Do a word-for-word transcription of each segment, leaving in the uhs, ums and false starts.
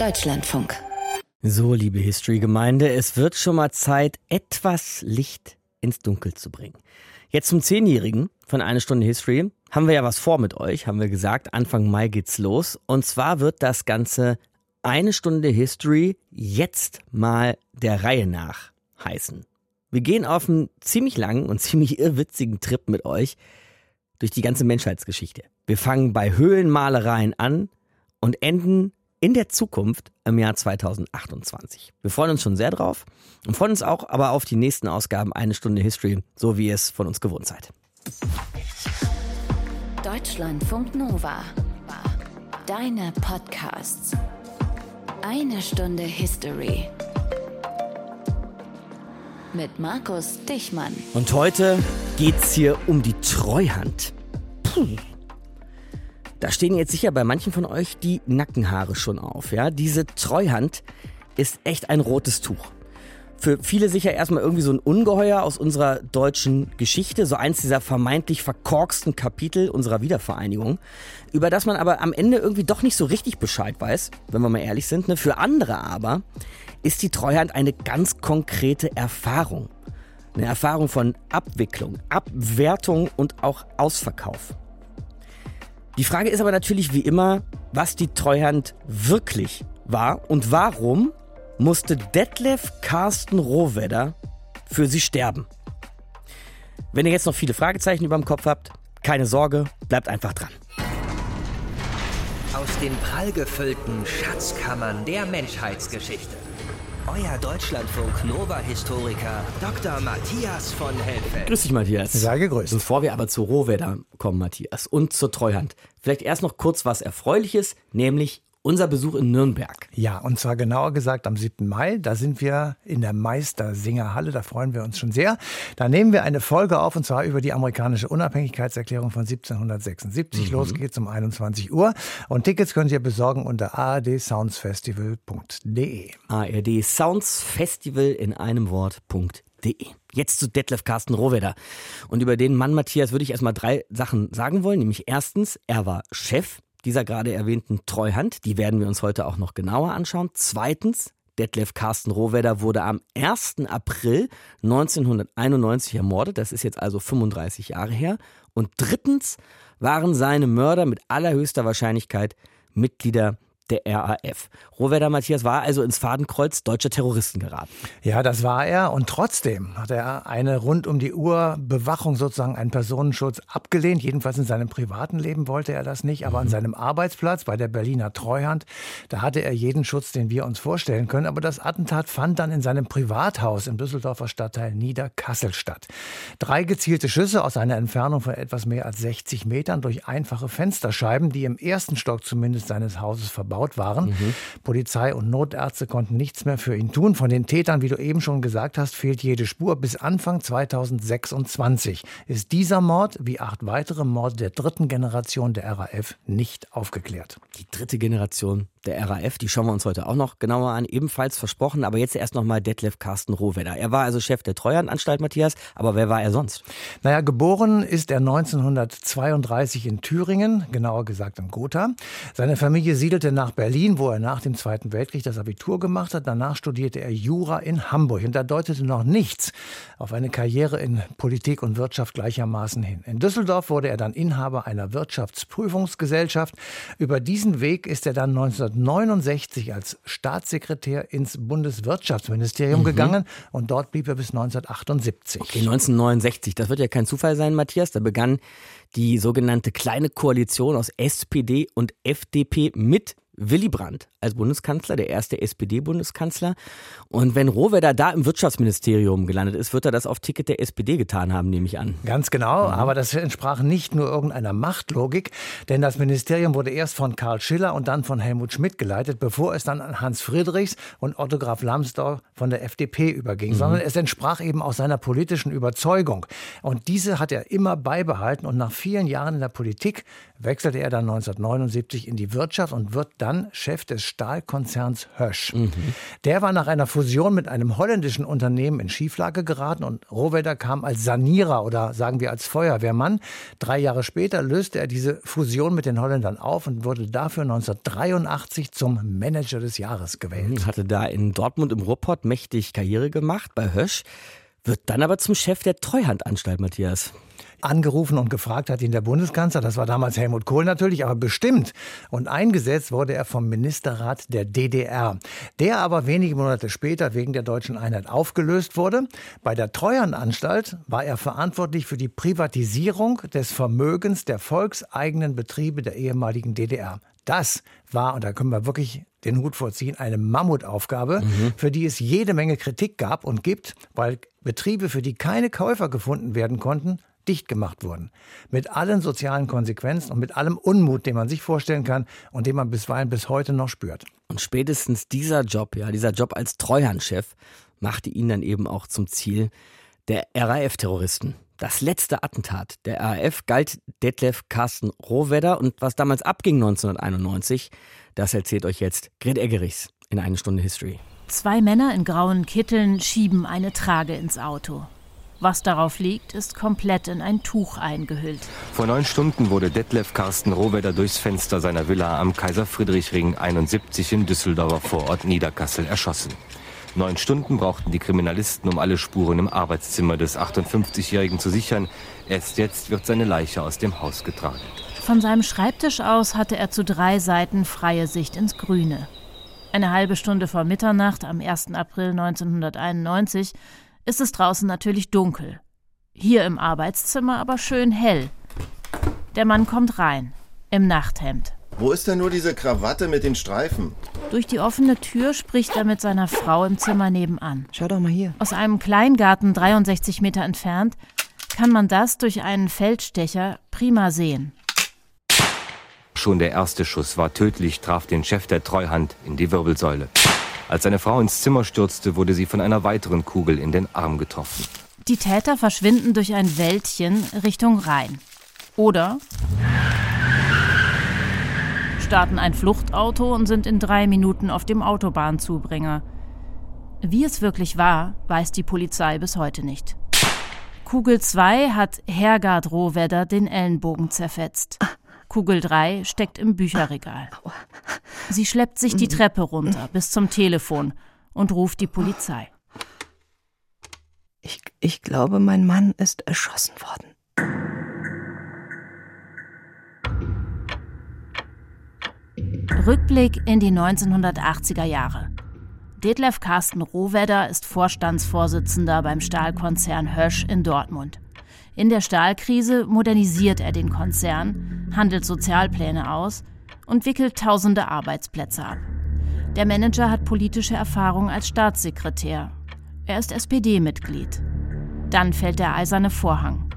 Deutschlandfunk. So, liebe History-Gemeinde, es wird schon mal Zeit, etwas Licht ins Dunkel zu bringen. Jetzt zum Zehnjährigen von Eine Stunde History haben wir ja was vor mit euch, haben wir gesagt. Anfang Mai geht's los. Und zwar wird das Ganze Eine Stunde History jetzt mal der Reihe nach heißen. Wir gehen auf einen ziemlich langen und ziemlich irrwitzigen Trip mit euch durch die ganze Menschheitsgeschichte. Wir fangen bei Höhlenmalereien an und enden in der Zukunft im Jahr zweitausendachtundzwanzig. Wir freuen uns schon sehr drauf und freuen uns auch aber auf die nächsten Ausgaben Eine Stunde History, so wie ihr es von uns gewohnt seid. Deutschlandfunk Nova. Deine Podcasts. Eine Stunde History. Mit Markus Dichmann. Und heute geht's hier um die Treuhand. Puh. Da stehen jetzt sicher bei manchen von euch die Nackenhaare schon auf. Ja? Diese Treuhand ist echt ein rotes Tuch. Für viele sicher erstmal irgendwie so ein Ungeheuer aus unserer deutschen Geschichte, so eins dieser vermeintlich verkorksten Kapitel unserer Wiedervereinigung, über das man aber am Ende irgendwie doch nicht so richtig Bescheid weiß, wenn wir mal ehrlich sind. Ne? Für andere aber ist die Treuhand eine ganz konkrete Erfahrung. Eine Erfahrung von Abwicklung, Abwertung und auch Ausverkauf. Die Frage ist aber natürlich wie immer, was die Treuhand wirklich war und warum musste Detlev Carsten Rohwedder für sie sterben. Wenn ihr jetzt noch viele Fragezeichen über dem Kopf habt, keine Sorge, bleibt einfach dran. Aus den prallgefüllten Schatzkammern der Menschheitsgeschichte. Euer Deutschlandfunk-Nova-Historiker Doktor Matthias von Helfeld. Grüß dich, Matthias. Sei gegrüßt. Bevor wir aber zu Rohwedder kommen, Matthias, und zur Treuhand, vielleicht erst noch kurz was Erfreuliches, nämlich unser Besuch in Nürnberg. Ja, und zwar genauer gesagt am siebten Mai. Da sind wir in der Meistersingerhalle. Da freuen wir uns schon sehr. Da nehmen wir eine Folge auf, und zwar über die amerikanische Unabhängigkeitserklärung von siebzehnhundertsechsundsiebzig. Mhm. Los geht's um einundzwanzig Uhr. Und Tickets könnt ihr besorgen unter a r d sounds festival punkt d e. A R D Sounds Festival in einem Wort.de. Jetzt zu Detlev Carsten Rohwedder. Und über den Mann, Matthias, würde ich erstmal drei Sachen sagen wollen. Nämlich erstens, er war Chef dieser gerade erwähnten Treuhand. Die werden wir uns heute auch noch genauer anschauen. Zweitens, Detlev Carsten Rohwedder wurde am ersten April neunzehnhunderteinundneunzig ermordet. Das ist jetzt also fünfunddreißig Jahre her. Und drittens waren seine Mörder mit allerhöchster Wahrscheinlichkeit Mitglieder der R A F. Rohwedder, Matthias, war also ins Fadenkreuz deutscher Terroristen geraten. Ja, das war er. Und trotzdem hat er eine rund um die Uhr Bewachung, sozusagen einen Personenschutz abgelehnt. Jedenfalls in seinem privaten Leben wollte er das nicht. Aber mhm. an seinem Arbeitsplatz bei der Berliner Treuhand, da hatte er jeden Schutz, den wir uns vorstellen können. Aber das Attentat fand dann in seinem Privathaus im Düsseldorfer Stadtteil Niederkassel statt. Drei gezielte Schüsse aus einer Entfernung von etwas mehr als sechzig Metern durch einfache Fensterscheiben, die im ersten Stock zumindest seines Hauses verbaut waren. Mhm. Polizei und Notärzte konnten nichts mehr für ihn tun. Von den Tätern, wie du eben schon gesagt hast, fehlt jede Spur. Bis Anfang zweitausendsechsundzwanzig ist dieser Mord, wie acht weitere Morde der dritten Generation der R A F, nicht aufgeklärt. Die dritte Generation der R A F, die schauen wir uns heute auch noch genauer an, ebenfalls versprochen. Aber jetzt erst nochmal Detlev Carsten Rohwedder. Er war also Chef der Treuhandanstalt, Matthias, aber wer war er sonst? Naja, geboren ist er neunzehnhundertzweiunddreißig in Thüringen, genauer gesagt in Gotha. Seine Familie siedelte nach Berlin, wo er nach dem Zweiten Weltkrieg das Abitur gemacht hat. Danach studierte er Jura in Hamburg und da deutete noch nichts auf eine Karriere in Politik und Wirtschaft gleichermaßen hin. In Düsseldorf wurde er dann Inhaber einer Wirtschaftsprüfungsgesellschaft. Über diesen Weg ist er dann neunzehnhundertneunundsechzig als Staatssekretär ins Bundeswirtschaftsministerium mhm. gegangen und dort blieb er bis neunzehnhundertachtundsiebzig. Okay, neunzehnhundertneunundsechzig, das wird ja kein Zufall sein, Matthias. Da begann die sogenannte Kleine Koalition aus S P D und F D P mit Willy Brandt als Bundeskanzler, der erste S P D-Bundeskanzler. Und wenn Rohwedder da im Wirtschaftsministerium gelandet ist, wird er das auf Ticket der S P D getan haben, nehme ich an. Ganz genau, mhm. aber das entsprach nicht nur irgendeiner Machtlogik, denn das Ministerium wurde erst von Karl Schiller und dann von Helmut Schmidt geleitet, bevor es dann an Hans Friedrichs und Otto Graf Lambsdorff von der F D P überging, mhm. sondern es entsprach eben auch seiner politischen Überzeugung. Und diese hat er immer beibehalten und nach vielen Jahren in der Politik wechselte er dann neunzehnhundertneunundsiebzig in die Wirtschaft und wird da dann Chef des Stahlkonzerns Hösch. Mhm. Der war nach einer Fusion mit einem holländischen Unternehmen in Schieflage geraten und Rohwedder kam als Sanierer oder sagen wir als Feuerwehrmann. Drei Jahre später löste er diese Fusion mit den Holländern auf und wurde dafür neunzehnhundertdreiundachtzig zum Manager des Jahres gewählt. Hatte da in Dortmund im Ruhrpott mächtig Karriere gemacht bei Hösch, wird dann aber zum Chef der Treuhandanstalt, Matthias. Angerufen und gefragt hat ihn der Bundeskanzler, das war damals Helmut Kohl natürlich, aber bestimmt. Und eingesetzt wurde er vom Ministerrat der D D R, der aber wenige Monate später wegen der deutschen Einheit aufgelöst wurde. Bei der Treuhandanstalt war er verantwortlich für die Privatisierung des Vermögens der volkseigenen Betriebe der ehemaligen D D R. Das war, und da können wir wirklich den Hut vorziehen, eine Mammutaufgabe, mhm. für die es jede Menge Kritik gab und gibt, weil Betriebe, für die keine Käufer gefunden werden konnten, dicht gemacht wurden. Mit allen sozialen Konsequenzen und mit allem Unmut, den man sich vorstellen kann und den man bisweilen bis heute noch spürt. Und spätestens dieser Job, ja, dieser Job als Treuhandchef, machte ihn dann eben auch zum Ziel der R A F-Terroristen. Das letzte Attentat der R A F galt Detlef Carsten Rohwedder und was damals abging neunzehnhunderteinundneunzig, das erzählt euch jetzt Grit Eggerichs in eine Stunde History. Zwei Männer in grauen Kitteln schieben eine Trage ins Auto. Was darauf liegt, ist komplett in ein Tuch eingehüllt. Vor neun Stunden wurde Detlef Carsten Rohwedder durchs Fenster seiner Villa am Kaiser-Friedrich-Ring einundsiebzig im Düsseldorfer Vorort Niederkassel erschossen. Neun Stunden brauchten die Kriminalisten, um alle Spuren im Arbeitszimmer des achtundfünfzigjährigen zu sichern. Erst jetzt wird seine Leiche aus dem Haus getragen. Von seinem Schreibtisch aus hatte er zu drei Seiten freie Sicht ins Grüne. Eine halbe Stunde vor Mitternacht am ersten April neunzehnhunderteinundneunzig ist es draußen natürlich dunkel. Hier im Arbeitszimmer aber schön hell. Der Mann kommt rein, im Nachthemd. Wo ist denn nur diese Krawatte mit den Streifen? Durch die offene Tür spricht er mit seiner Frau im Zimmer nebenan. Schau doch mal hier. Aus einem Kleingarten dreiundsechzig Meter entfernt kann man das durch einen Feldstecher prima sehen. Schon der erste Schuss war tödlich, traf den Chef der Treuhand in die Wirbelsäule. Als seine Frau ins Zimmer stürzte, wurde sie von einer weiteren Kugel in den Arm getroffen. Die Täter verschwinden durch ein Wäldchen Richtung Rhein. Oder starten ein Fluchtauto und sind in drei Minuten auf dem Autobahnzubringer. Wie es wirklich war, weiß die Polizei bis heute nicht. Kugel zwei hat Hergard Rohwedder den Ellenbogen zerfetzt. Kugel drei steckt im Bücherregal. Sie schleppt sich die Treppe runter bis zum Telefon und ruft die Polizei. Ich, ich glaube, mein Mann ist erschossen worden. Rückblick in die neunzehnhundertachtziger Jahre. Detlef Carsten Rohwedder ist Vorstandsvorsitzender beim Stahlkonzern Hösch in Dortmund. In der Stahlkrise modernisiert er den Konzern, handelt Sozialpläne aus und wickelt tausende Arbeitsplätze ab. Der Manager hat politische Erfahrung als Staatssekretär. Er ist S P D-Mitglied. Dann fällt der eiserne Vorhang.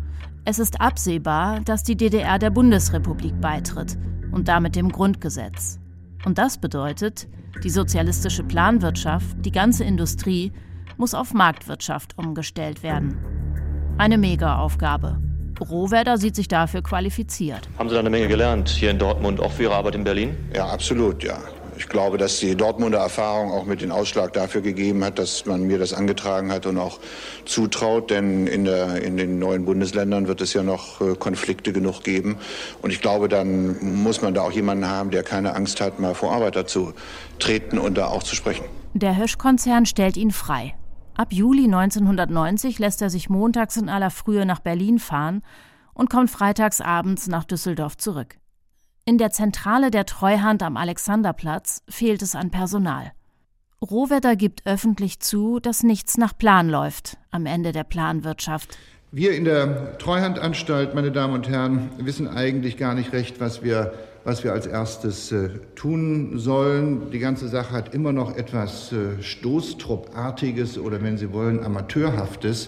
Es ist absehbar, dass die D D R der Bundesrepublik beitritt und damit dem Grundgesetz. Und das bedeutet, die sozialistische Planwirtschaft, die ganze Industrie, muss auf Marktwirtschaft umgestellt werden. Eine Mega-Aufgabe. Rohwedder sieht sich dafür qualifiziert. Haben Sie da eine Menge gelernt hier in Dortmund, auch für Ihre Arbeit in Berlin? Ja, absolut, ja. Ich glaube, dass die Dortmunder Erfahrung auch mit den Ausschlag dafür gegeben hat, dass man mir das angetragen hat und auch zutraut. Denn in, der, in den neuen Bundesländern wird es ja noch äh, Konflikte genug geben. Und ich glaube, dann muss man da auch jemanden haben, der keine Angst hat, mal vor Arbeiter zu treten und da auch zu sprechen. Der Hösch-Konzern stellt ihn frei. Ab Juli neunzehnhundertneunzig lässt er sich montags in aller Frühe nach Berlin fahren und kommt freitags abends nach Düsseldorf zurück. In der Zentrale der Treuhand am Alexanderplatz fehlt es an Personal. Rohwedder gibt öffentlich zu, dass nichts nach Plan läuft am Ende der Planwirtschaft. Wir in der Treuhandanstalt, meine Damen und Herren, wissen eigentlich gar nicht recht, was wir, was wir als erstes äh, tun sollen. Die ganze Sache hat immer noch etwas äh, Stoßtruppartiges oder, wenn Sie wollen, Amateurhaftes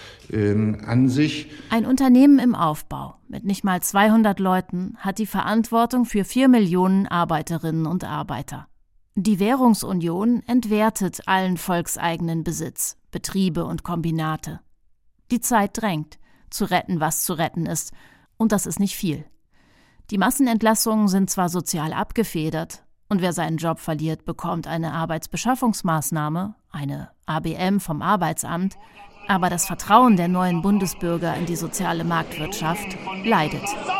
ähm, an sich. Ein Unternehmen im Aufbau mit nicht mal zweihundert Leuten hat die Verantwortung für vier Millionen Arbeiterinnen und Arbeiter. Die Währungsunion entwertet allen volkseigenen Besitz, Betriebe und Kombinate. Die Zeit drängt, zu retten, was zu retten ist. Und das ist nicht viel. Die Massenentlassungen sind zwar sozial abgefedert, Und wer seinen Job verliert, bekommt eine Arbeitsbeschaffungsmaßnahme, eine A B M vom Arbeitsamt. Aber das Vertrauen der neuen Bundesbürger in die soziale Marktwirtschaft leidet.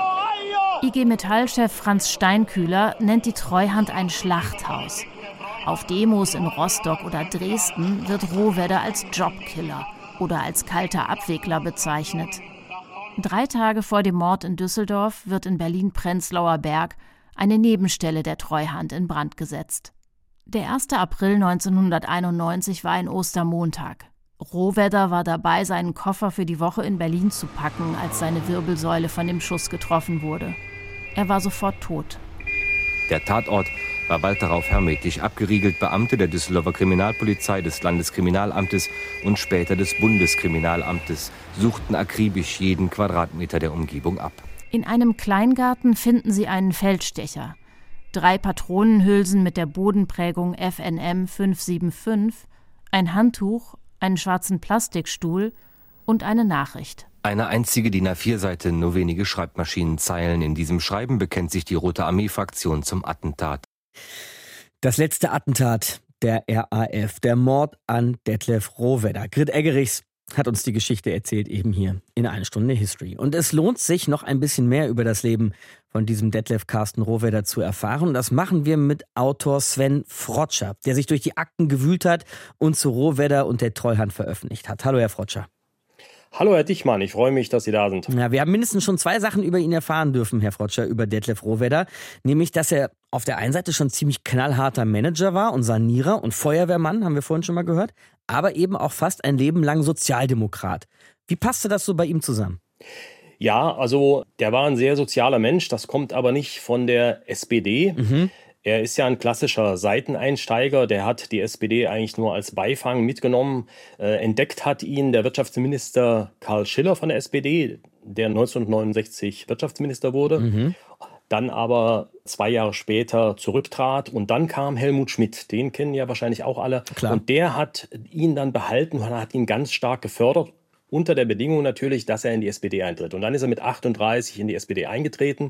I G Metall-Chef Franz Steinkühler nennt die Treuhand ein Schlachthaus. Auf Demos in Rostock oder Dresden wird Rohwedder als Jobkiller oder als kalter Abwickler bezeichnet. Drei Tage vor dem Mord in Düsseldorf wird in Berlin-Prenzlauer Berg eine Nebenstelle der Treuhand in Brand gesetzt. Der erster April neunzehnhunderteinundneunzig war ein Ostermontag. Rohwedder war dabei, seinen Koffer für die Woche in Berlin zu packen, als seine Wirbelsäule von dem Schuss getroffen wurde. Er war sofort tot. Der Tatort war bald darauf hermetisch abgeriegelt. Beamte der Düsseldorfer Kriminalpolizei, des Landeskriminalamtes und später des Bundeskriminalamtes suchten akribisch jeden Quadratmeter der Umgebung ab. In einem Kleingarten finden sie einen Feldstecher. Drei Patronenhülsen mit der Bodenprägung F N M fünf sieben fünf, ein Handtuch, einen schwarzen Plastikstuhl und eine Nachricht. Eine einzige D I N A vier Seite, nur wenige Schreibmaschinenzeilen. In diesem Schreiben bekennt sich die Rote Armee-Fraktion zum Attentat. Das letzte Attentat der R A F, der Mord an Detlef Rohwedder. Grit Eggerichs hat uns die Geschichte erzählt, eben hier in Eine Stunde History. Und es lohnt sich, noch ein bisschen mehr über das Leben von diesem Detlef Carsten Rohwedder zu erfahren. Und das machen wir mit Autor Sven Frotscher, der sich durch die Akten gewühlt hat und zu Rohwedder und der Treuhand veröffentlicht hat. Hallo, Herr Frotscher. Hallo, Herr Dichmann, ich freue mich, dass Sie da sind. Ja, wir haben mindestens schon zwei Sachen über ihn erfahren dürfen, Herr Frotscher, über Detlef Rohwedder. Nämlich, dass er auf der einen Seite schon ziemlich knallharter Manager war und Sanierer und Feuerwehrmann, haben wir vorhin schon mal gehört, aber eben auch fast ein Leben lang Sozialdemokrat. Wie passte das so bei ihm zusammen? Ja, also der war ein sehr sozialer Mensch, das kommt aber nicht von der S P D. Mhm. Er ist ja ein klassischer Seiteneinsteiger, der hat die S P D eigentlich nur als Beifang mitgenommen. Äh, entdeckt hat ihn der Wirtschaftsminister Karl Schiller von der S P D, der neunzehnhundertneunundsechzig Wirtschaftsminister wurde, mhm. dann aber zwei Jahre später zurücktrat und dann kam Helmut Schmidt, den kennen ja wahrscheinlich auch alle. Klar. Und der hat ihn dann behalten und hat ihn ganz stark gefördert, unter der Bedingung natürlich, dass er in die S P D eintritt. Und dann ist er mit achtunddreißig in die S P D eingetreten,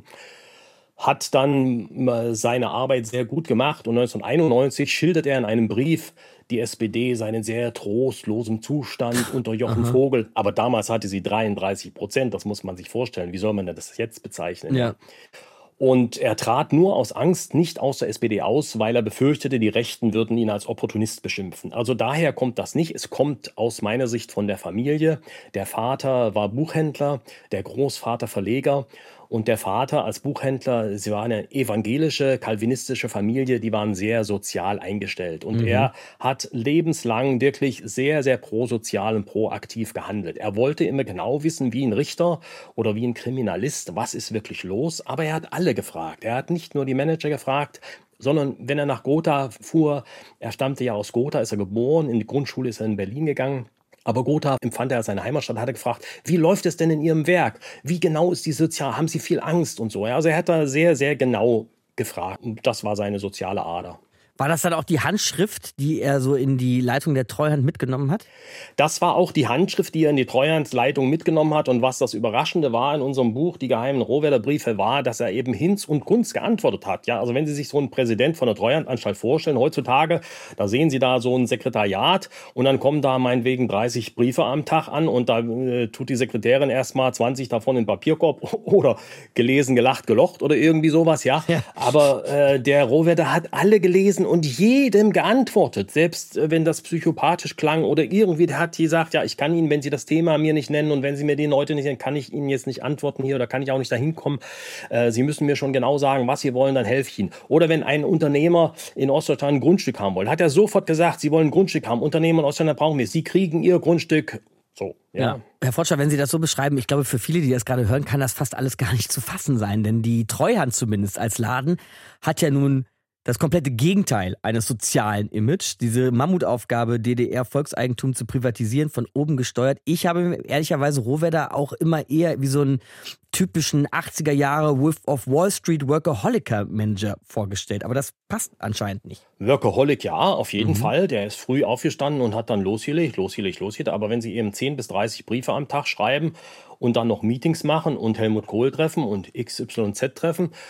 hat dann seine Arbeit sehr gut gemacht und neunzehnhunderteinundneunzig schildert er in einem Brief die S P D seinen sehr trostlosen Zustand unter Jochen Aha. Vogel. Aber damals hatte sie dreiunddreißig Prozent, das muss man sich vorstellen. Wie soll man denn das jetzt bezeichnen? Ja. Und er trat nur aus Angst nicht aus der S P D aus, weil er befürchtete, die Rechten würden ihn als Opportunist beschimpfen. Also daher kommt das nicht. Es kommt aus meiner Sicht von der Familie. Der Vater war Buchhändler, der Großvater Verleger. Und der Vater als Buchhändler, sie war eine evangelische, kalvinistische Familie, die waren sehr sozial eingestellt. Und mhm. er hat lebenslang wirklich sehr, sehr prosozial und proaktiv gehandelt. Er wollte immer genau wissen, wie ein Richter oder wie ein Kriminalist, was ist wirklich los. Aber er hat alle gefragt. Er hat nicht nur die Manager gefragt, sondern wenn er nach Gotha fuhr, er stammte ja aus Gotha, ist er geboren, in die Grundschule ist er in Berlin gegangen. Aber Gotha empfand er als seine Heimatstadt, hat er gefragt, wie läuft es denn in Ihrem Werk? Wie genau ist die Sozial, haben Sie viel Angst und so? Also er hat da sehr, sehr genau gefragt. Und das war seine soziale Ader. War das dann auch die Handschrift, die er so in die Leitung der Treuhand mitgenommen hat? Das war auch die Handschrift, die er in die Treuhandleitung mitgenommen hat. Und was das Überraschende war in unserem Buch, die geheimen Rohwedder Briefe, war, dass er eben Hinz und Kunz geantwortet hat. Ja, also wenn Sie sich so einen Präsident von der Treuhandanstalt vorstellen, heutzutage, da sehen Sie da so ein Sekretariat und dann kommen da meinetwegen dreißig Briefe am Tag an und da äh, tut die Sekretärin erstmal zwanzig davon in den Papierkorb oder gelesen, gelacht, gelocht oder irgendwie sowas. Ja, ja. Aber äh, der Rohwedder hat alle gelesen und jedem geantwortet, selbst wenn das psychopathisch klang oder irgendwie, der hat gesagt, ja, ich kann Ihnen, wenn Sie das Thema mir nicht nennen und wenn Sie mir den heute nicht nennen, kann ich Ihnen jetzt nicht antworten hier oder kann ich auch nicht dahin kommen. Äh, Sie müssen mir schon genau sagen, was Sie wollen, dann helfe ich Ihnen. Oder wenn ein Unternehmer in Ostdeutschland ein Grundstück haben wollte, hat er sofort gesagt, Sie wollen ein Grundstück haben. Unternehmer in Ostdeutschland brauchen wir. Sie kriegen Ihr Grundstück. So, ja. ja. Herr Frotscher, wenn Sie das so beschreiben, ich glaube, für viele, die das gerade hören, kann das fast alles gar nicht zu fassen sein. Denn die Treuhand zumindest als Laden hat ja nun das komplette Gegenteil eines sozialen Image, diese Mammutaufgabe, D D R-Volkseigentum zu privatisieren, von oben gesteuert. Ich habe mir ehrlicherweise Rohwedder auch immer eher wie so einen typischen achtziger Jahre Wolf of Wall Street Workaholic-Manager vorgestellt. Aber das passt anscheinend nicht. Workaholic, ja, auf jeden mhm. Fall. Der ist früh aufgestanden und hat dann losgelegt, losgelegt, losgelegt. Aber wenn Sie eben zehn bis dreißig Briefe am Tag schreiben und dann noch Meetings machen und Helmut Kohl treffen und X Y Z treffen,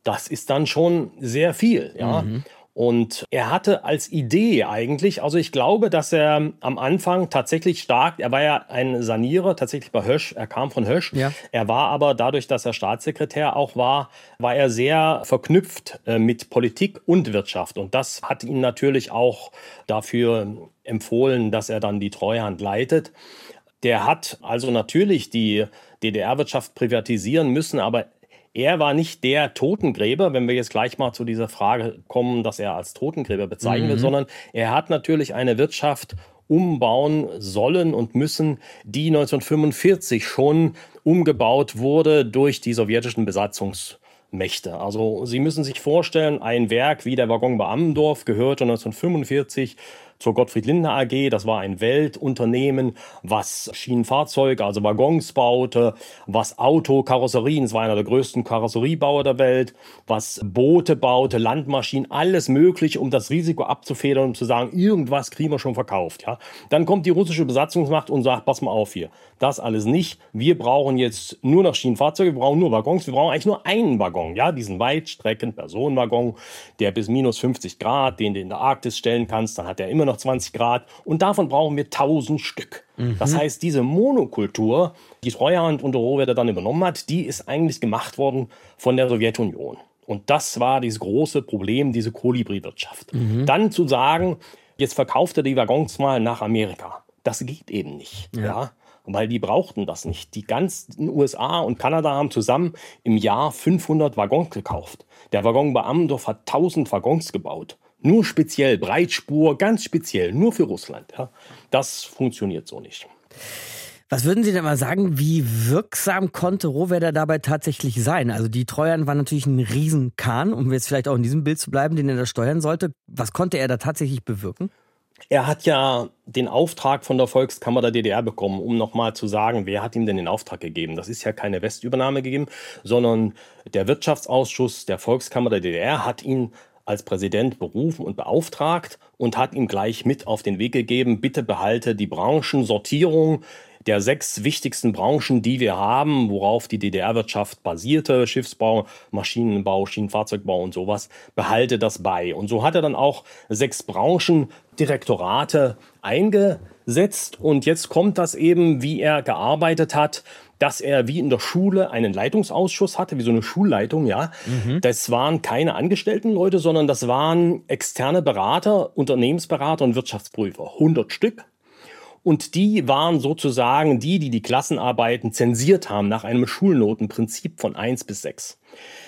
das ist dann schon sehr viel, ja. Mhm. Und er hatte als Idee eigentlich, also ich glaube, dass er am Anfang tatsächlich stark, er war ja ein Sanierer, tatsächlich bei Hösch, er kam von Hösch. Ja. Er war aber dadurch, dass er Staatssekretär auch war, war er sehr verknüpft äh, mit Politik und Wirtschaft. Und das hat ihn natürlich auch dafür empfohlen, dass er dann die Treuhand leitet. Der hat also natürlich die D D R-Wirtschaft privatisieren müssen, aber er war nicht der Totengräber, wenn wir jetzt gleich mal zu dieser Frage kommen, dass er als Totengräber bezeichnet wird, mhm. sondern er hat natürlich eine Wirtschaft umbauen sollen und müssen, die neunzehnhundertfünfundvierzig schon umgebaut wurde durch die sowjetischen Besatzungsmächte. Also Sie müssen sich vorstellen, ein Werk wie der Waggon bei Ammendorf gehörte neunzehnhundertfünfundvierzig zur Gottfried Lindner A G. Das war ein Weltunternehmen, was Schienenfahrzeuge, also Waggons baute, was Autokarosserien, es war einer der größten Karosseriebauer der Welt, was Boote baute, Landmaschinen, alles Mögliche, um das Risiko abzufedern und zu sagen, irgendwas kriegen wir schon verkauft. Ja? Dann kommt die russische Besatzungsmacht und sagt, pass mal auf hier, das alles nicht. Wir brauchen jetzt nur noch Schienenfahrzeuge, wir brauchen nur Waggons, wir brauchen eigentlich nur einen Waggon, ja, diesen Weitstrecken-Personenwaggon, der bis minus fünfzig Grad, den du in der Arktis stellen kannst, dann hat er immer noch zwanzig Grad und davon brauchen wir tausend Stück. Mhm. Das heißt, diese Monokultur, die Treuhand unter Rohwedder dann übernommen hat, die ist eigentlich gemacht worden von der Sowjetunion. Und das war dieses große Problem, diese Kolibri-Wirtschaft. Mhm. Dann zu sagen, jetzt verkauft er die Waggons mal nach Amerika. Das geht eben nicht. Ja. Ja? Weil die brauchten das nicht. Die ganzen U S A und Kanada haben zusammen im Jahr fünfhundert Waggons gekauft. Der Waggon bei Ammendorf hat tausend Waggons gebaut. Nur speziell, Breitspur, ganz speziell, nur für Russland. Ja. Das funktioniert so nicht. Was würden Sie denn mal sagen, wie wirksam konnte Rohwedder dabei tatsächlich sein? Also die Treuhand war natürlich ein Riesenkahn, um jetzt vielleicht auch in diesem Bild zu bleiben, den er da steuern sollte. Was konnte er da tatsächlich bewirken? Er hat ja den Auftrag von der Volkskammer der D D R bekommen, um nochmal zu sagen, wer hat ihm denn den Auftrag gegeben? Das ist ja keine Westübernahme gegeben, sondern der Wirtschaftsausschuss der Volkskammer der D D R hat ihn als Präsident berufen und beauftragt und hat ihm gleich mit auf den Weg gegeben, bitte behalte die Branchensortierung der sechs wichtigsten Branchen, die wir haben, worauf die D D R-Wirtschaft basierte, Schiffsbau, Maschinenbau, Schienenfahrzeugbau und sowas, behalte das bei. Und so hat er dann auch sechs Branchendirektorate eingesetzt. Und jetzt kommt das eben, wie er gearbeitet hat, dass er wie in der Schule einen Leitungsausschuss hatte, wie so eine Schulleitung, ja. Mhm. Das waren keine Angestelltenleute, sondern das waren externe Berater, Unternehmensberater und Wirtschaftsprüfer, hundert Stück. Und die waren sozusagen die, die die Klassenarbeiten zensiert haben nach einem Schulnotenprinzip von eins bis sechs.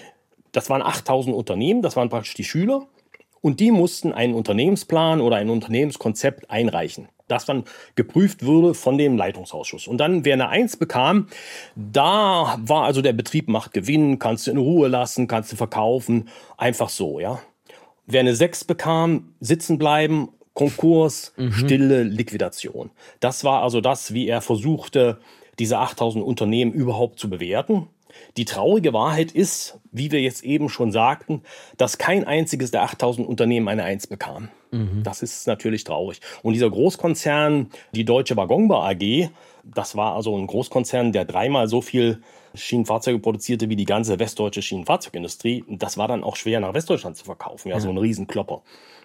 Das waren achttausend Unternehmen, das waren praktisch die Schüler. Und die mussten einen Unternehmensplan oder ein Unternehmenskonzept einreichen, das dann geprüft wurde von dem Leitungsausschuss. Und dann, wer eine Eins bekam, da war also der Betrieb macht Gewinn, kannst du in Ruhe lassen, kannst du verkaufen, einfach so, ja. Wer eine Sechs bekam, sitzen bleiben, Konkurs, mhm. stille Liquidation. Das war also das, wie er versuchte, diese achttausend Unternehmen überhaupt zu bewerten. Die traurige Wahrheit ist, wie wir jetzt eben schon sagten, dass kein einziges der achttausend Unternehmen eine Eins bekam. Mhm. Das ist natürlich traurig. Und dieser Großkonzern, die Deutsche Waggonbau A G, das war also ein Großkonzern, der dreimal so viel Schienenfahrzeuge produzierte wie die ganze westdeutsche Schienenfahrzeugindustrie. Das war dann auch schwer nach Westdeutschland zu verkaufen, ja, ja. so ein Riesenklopper.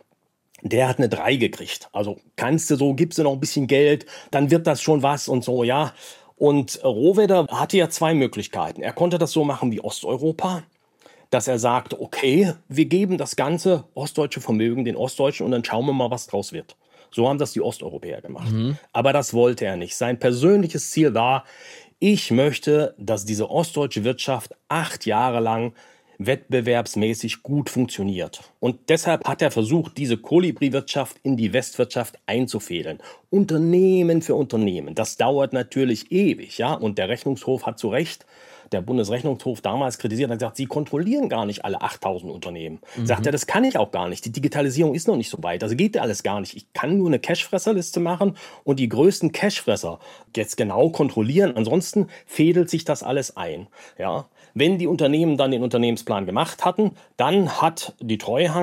Der hat eine drei gekriegt. Also kannst du so, gibst du noch ein bisschen Geld, dann wird das schon was und so, ja. Und Rohwedder hatte ja zwei Möglichkeiten. Er konnte das so machen wie Osteuropa, dass er sagte, okay, wir geben das ganze ostdeutsche Vermögen den Ostdeutschen und dann schauen wir mal, was draus wird. So haben das die Osteuropäer gemacht. Mhm. Aber das wollte er nicht. Sein persönliches Ziel war, ich möchte, dass diese ostdeutsche Wirtschaft acht Jahre lang wettbewerbsmäßig gut funktioniert. Und deshalb hat er versucht, diese Kolibri-Wirtschaft in die Westwirtschaft einzufädeln. Unternehmen für Unternehmen. Das dauert natürlich ewig, ja. Und der Rechnungshof hat zu Recht, der Bundesrechnungshof damals kritisiert, hat gesagt, sie kontrollieren gar nicht alle achttausend Unternehmen. Mhm. Sagt er, das kann ich auch gar nicht. Die Digitalisierung ist noch nicht so weit. Also geht ja alles gar nicht. Ich kann nur eine Cashfresserliste machen und die größten Cashfresser jetzt genau kontrollieren. Ansonsten fädelt sich das alles ein, ja. Wenn die Unternehmen dann den Unternehmensplan gemacht hatten, dann hat die Treuhand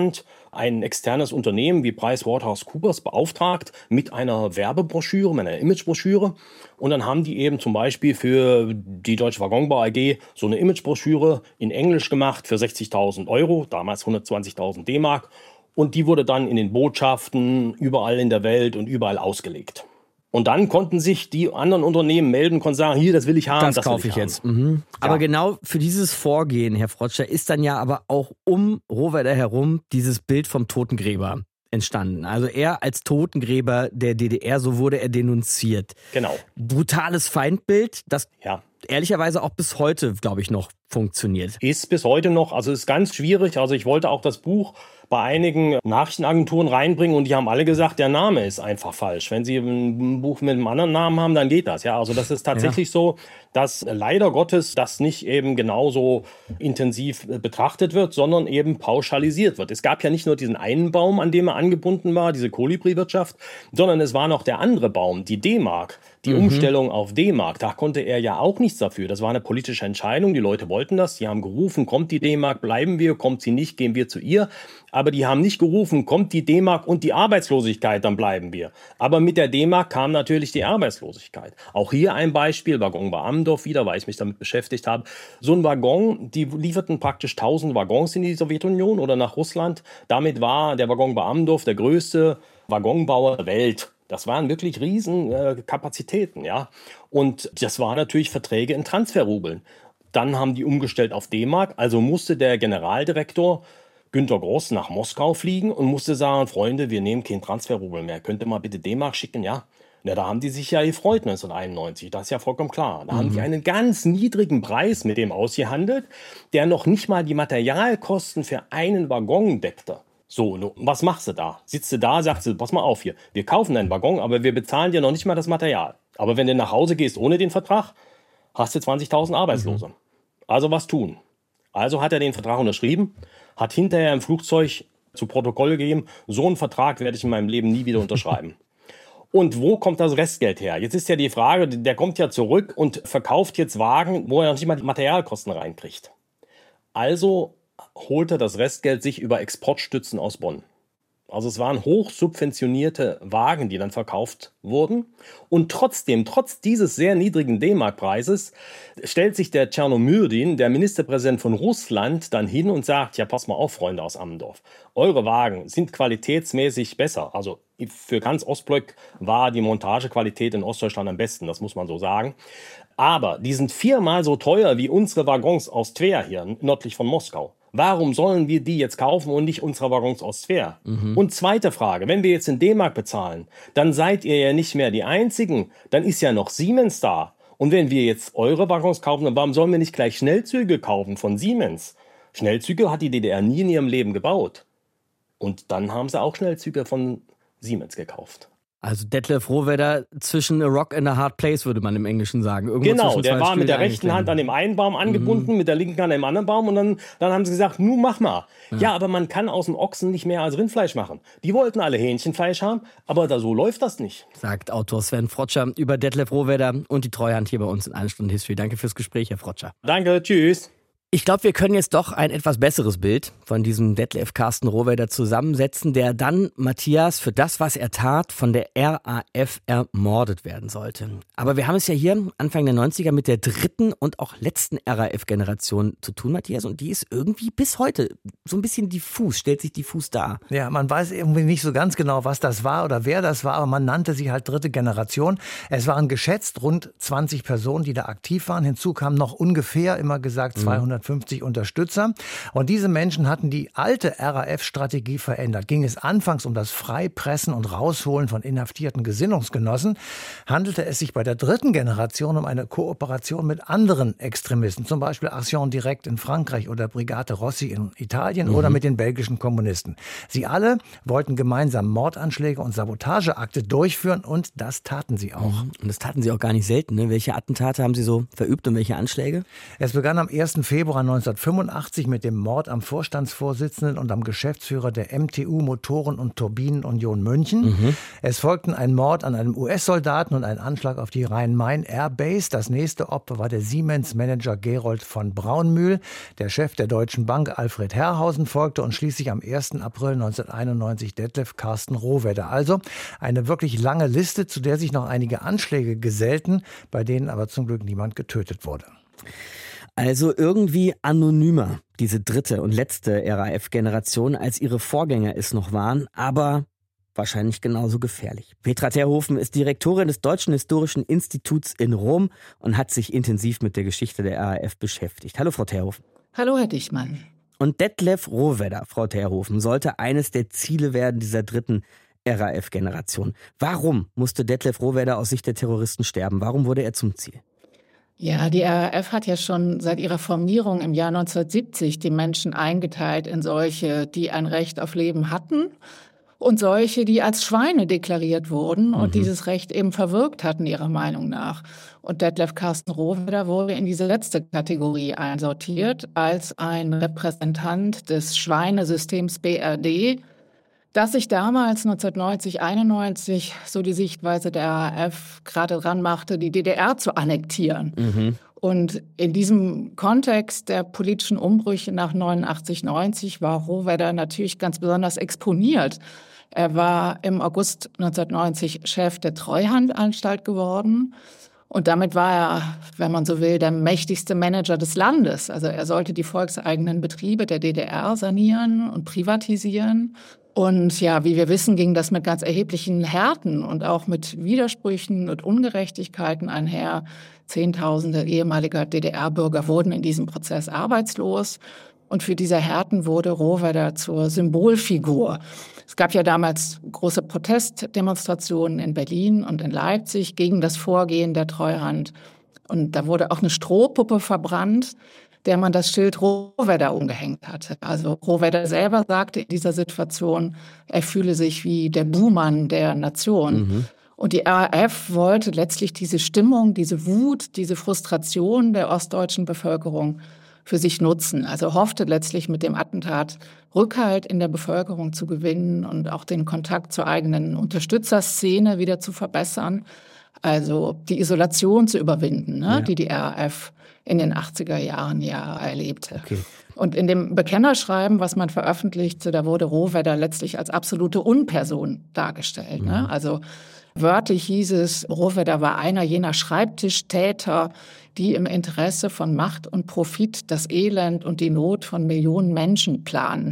ein externes Unternehmen wie PricewaterhouseCoopers beauftragt mit einer Werbebroschüre, mit einer Imagebroschüre. Und dann haben die eben zum Beispiel für die Deutsche Waggonbau A G so eine Imagebroschüre in Englisch gemacht für sechzigtausend Euro, damals hundertzwanzigtausend D-Mark. Und die wurde dann in den Botschaften überall in der Welt und überall ausgelegt. Und dann konnten sich die anderen Unternehmen melden und konnten sagen, hier, das will ich haben, das, das kaufe ich ich haben. jetzt. Mhm. Ja. Aber genau für dieses Vorgehen, Herr Frotscher, ist dann ja aber auch um Rohwedder herum dieses Bild vom Totengräber entstanden. Also er als Totengräber der D D R, so wurde er denunziert. Genau. Brutales Feindbild, das ja. ehrlicherweise auch bis heute, glaube ich, noch funktioniert. Ist bis heute noch, also ist ganz schwierig. Also ich wollte auch das Buch bei einigen Nachrichtenagenturen reinbringen und die haben alle gesagt, der Name ist einfach falsch. Wenn sie ein Buch mit einem anderen Namen haben, dann geht das. Ja, also das ist tatsächlich ja. so, dass leider Gottes das nicht eben genauso intensiv betrachtet wird, sondern eben pauschalisiert wird. Es gab ja nicht nur diesen einen Baum, an dem er angebunden war, diese Kolibri-Wirtschaft, sondern es war noch der andere Baum, die D-Mark, die mhm. Umstellung auf D-Mark. Da konnte er ja auch nichts dafür. Das war eine politische Entscheidung. Die Leute wollten das. Sie haben gerufen, kommt die D-Mark, bleiben wir, kommt sie nicht, gehen wir zu ihr. Aber die haben nicht gerufen, kommt die D-Mark und die Arbeitslosigkeit, dann bleiben wir. Aber mit der D-Mark kam natürlich die Arbeitslosigkeit. Auch hier ein Beispiel, Waggon bei Amdorf wieder, weil ich mich damit beschäftigt habe. So ein Waggon, die lieferten praktisch tausend Waggons in die Sowjetunion oder nach Russland. Damit war der Waggon bei Amdorf der größte Waggonbauer der Welt. Das waren wirklich riesen äh, Kapazitäten, ja. Und das waren natürlich Verträge in Transferrubeln. Dann haben die umgestellt auf D-Mark, also musste der Generaldirektor Günter Gross nach Moskau fliegen und musste sagen, Freunde, wir nehmen kein Transferrubel mehr. Könnt ihr mal bitte D-Mark schicken? Ja. Ja, da haben die sich ja gefreut neunzehnhunderteinundneunzig. Das ist ja vollkommen klar. Da mhm. haben die einen ganz niedrigen Preis mit dem ausgehandelt, der noch nicht mal die Materialkosten für einen Waggon deckte. So, was machst du da? Sitzt du da, sagst du, pass mal auf hier, wir kaufen deinen Waggon, aber wir bezahlen dir noch nicht mal das Material. Aber wenn du nach Hause gehst ohne den Vertrag, hast du zwanzigtausend Arbeitslose. Mhm. Also was tun? Also hat er den Vertrag unterschrieben, hat hinterher im Flugzeug zu Protokoll gegeben, so einen Vertrag werde ich in meinem Leben nie wieder unterschreiben. Und wo kommt das Restgeld her? Jetzt ist ja die Frage, der kommt ja zurück und verkauft jetzt Wagen, wo er noch nicht mal die Materialkosten reinkriegt. Also holt er das Restgeld sich über Exportstützen aus Bonn. Also es waren hochsubventionierte Wagen, die dann verkauft wurden. Und trotzdem, trotz dieses sehr niedrigen D-Mark-Preises, stellt sich der Tschernomyrdin, der Ministerpräsident von Russland, dann hin und sagt, ja, pass mal auf, Freunde aus Ammendorf, eure Wagen sind qualitätsmäßig besser. Also für ganz Ostblock war die Montagequalität in Ostdeutschland am besten, das muss man so sagen. Aber die sind viermal so teuer wie unsere Waggons aus Twer hier, nördlich von Moskau. Warum sollen wir die jetzt kaufen und nicht unsere Waggons aus Twer? Mhm. Und zweite Frage, wenn wir jetzt in D-Mark bezahlen, dann seid ihr ja nicht mehr die Einzigen, dann ist ja noch Siemens da. Und wenn wir jetzt eure Waggons kaufen, dann warum sollen wir nicht gleich Schnellzüge kaufen von Siemens? Schnellzüge hat die D D R nie in ihrem Leben gebaut. Und dann haben sie auch Schnellzüge von Siemens gekauft. Also Detlef Rohwedder zwischen a rock and a hard place, würde man im Englischen sagen. Irgendwo genau, der war mit der rechten Hand an dem einen Baum angebunden, mhm. mit der linken an dem anderen Baum und dann, dann haben sie gesagt, nu mach mal. Ja. ja, aber man kann aus dem Ochsen nicht mehr als Rindfleisch machen. Die wollten alle Hähnchenfleisch haben, aber da, so läuft das nicht. Sagt Autor Sven Frotscher über Detlef Rohwedder und die Treuhand hier bei uns in einer Stunde History. Danke fürs Gespräch, Herr Frotscher. Danke, tschüss. Ich glaube, wir können jetzt doch ein etwas besseres Bild von diesem Detlef Carsten Rohwedder zusammensetzen, der dann, Matthias, für das, was er tat, von der R A F ermordet werden sollte. Aber wir haben es ja hier Anfang der neunziger mit der dritten und auch letzten R A F-Generation zu tun, Matthias, und die ist irgendwie bis heute so ein bisschen diffus, stellt sich diffus dar. Ja, man weiß irgendwie nicht so ganz genau, was das war oder wer das war, aber man nannte sie halt dritte Generation. Es waren geschätzt rund zwanzig Personen, die da aktiv waren. Hinzu kamen noch ungefähr, immer gesagt, zweihundertfünfzig Unterstützer. Und diese Menschen hatten die alte R A F-Strategie verändert. Ging es anfangs um das Freipressen und Rausholen von inhaftierten Gesinnungsgenossen, handelte es sich bei der dritten Generation um eine Kooperation mit anderen Extremisten, zum Beispiel Action Directe in Frankreich oder Brigate Rossi in Italien mhm. oder mit den belgischen Kommunisten. Sie alle wollten gemeinsam Mordanschläge und Sabotageakte durchführen und das taten sie auch. Und das taten sie auch gar nicht selten. Ne? Welche Attentate haben sie so verübt und welche Anschläge? Es begann am ersten Februar Februar neunzehnhundertfünfundachtzig mit dem Mord am Vorstandsvorsitzenden und am Geschäftsführer der M T U Motoren- und Turbinenunion München. Mhm. Es folgten ein Mord an einem U S-Soldaten und ein Anschlag auf die Rhein-Main Airbase. Das nächste Opfer war der Siemens-Manager Gerold von Braunmühl. Der Chef der Deutschen Bank Alfred Herrhausen folgte und schließlich am ersten April neunzehnhunderteinundneunzig Detlef Carsten Rohwedder. Also eine wirklich lange Liste, zu der sich noch einige Anschläge gesellten, bei denen aber zum Glück niemand getötet wurde. Also irgendwie anonymer, diese dritte und letzte R A F-Generation, als ihre Vorgänger es noch waren, aber wahrscheinlich genauso gefährlich. Petra Terhofen ist Direktorin des Deutschen Historischen Instituts in Rom und hat sich intensiv mit der Geschichte der R A F beschäftigt. Hallo, Frau Terhofen. Hallo, Herr Dichmann. Und Detlef Rohwedder, Frau Terhofen, sollte eines der Ziele werden dieser dritten R A F-Generation. Warum musste Detlef Rohwedder aus Sicht der Terroristen sterben? Warum wurde er zum Ziel? Ja, die R A F hat ja schon seit ihrer Formierung im Jahr neunzehnhundertsiebzig die Menschen eingeteilt in solche, die ein Recht auf Leben hatten und solche, die als Schweine deklariert wurden und mhm. dieses Recht eben verwirkt hatten, ihrer Meinung nach. Und Detlef Carsten Rohwedder wurde in diese letzte Kategorie einsortiert als ein Repräsentant des Schweinesystems B R D, dass sich damals neunzehnhundertneunzig, einundneunzig so die Sichtweise der R A F gerade dran machte, die D D R zu annektieren. Mhm. Und in diesem Kontext der politischen Umbrüche nach neunundachtzig, neunzig war Rohwedder natürlich ganz besonders exponiert. Er war im August neunzehnhundertneunzig Chef der Treuhandanstalt geworden. Und damit war er, wenn man so will, der mächtigste Manager des Landes. Also er sollte die volkseigenen Betriebe der D D R sanieren und privatisieren. Und ja, wie wir wissen, ging das mit ganz erheblichen Härten und auch mit Widersprüchen und Ungerechtigkeiten einher. Zehntausende ehemaliger D D R-Bürger wurden in diesem Prozess arbeitslos. Und für diese Härten wurde Rohwedder zur Symbolfigur. Es gab ja damals große Protestdemonstrationen in Berlin und in Leipzig gegen das Vorgehen der Treuhand. Und da wurde auch eine Strohpuppe verbrannt, der man das Schild Rohwedder umgehängt hatte. Also Rohwedder selber sagte in dieser Situation, er fühle sich wie der Buhmann der Nation. Mhm. Und die R A F wollte letztlich diese Stimmung, diese Wut, diese Frustration der ostdeutschen Bevölkerung für sich nutzen. Also hoffte letztlich mit dem Attentat Rückhalt in der Bevölkerung zu gewinnen und auch den Kontakt zur eigenen Unterstützerszene wieder zu verbessern. Also die Isolation zu überwinden, ne, ja. die die R A F in den achtziger Jahren ja erlebte. Okay. Und in dem Bekennerschreiben, was man veröffentlichte, da wurde Rohwedder letztlich als absolute Unperson dargestellt. Mhm. Ne? Also wörtlich hieß es, Rohwedder war einer jener Schreibtischtäter, die im Interesse von Macht und Profit das Elend und die Not von Millionen Menschen planen.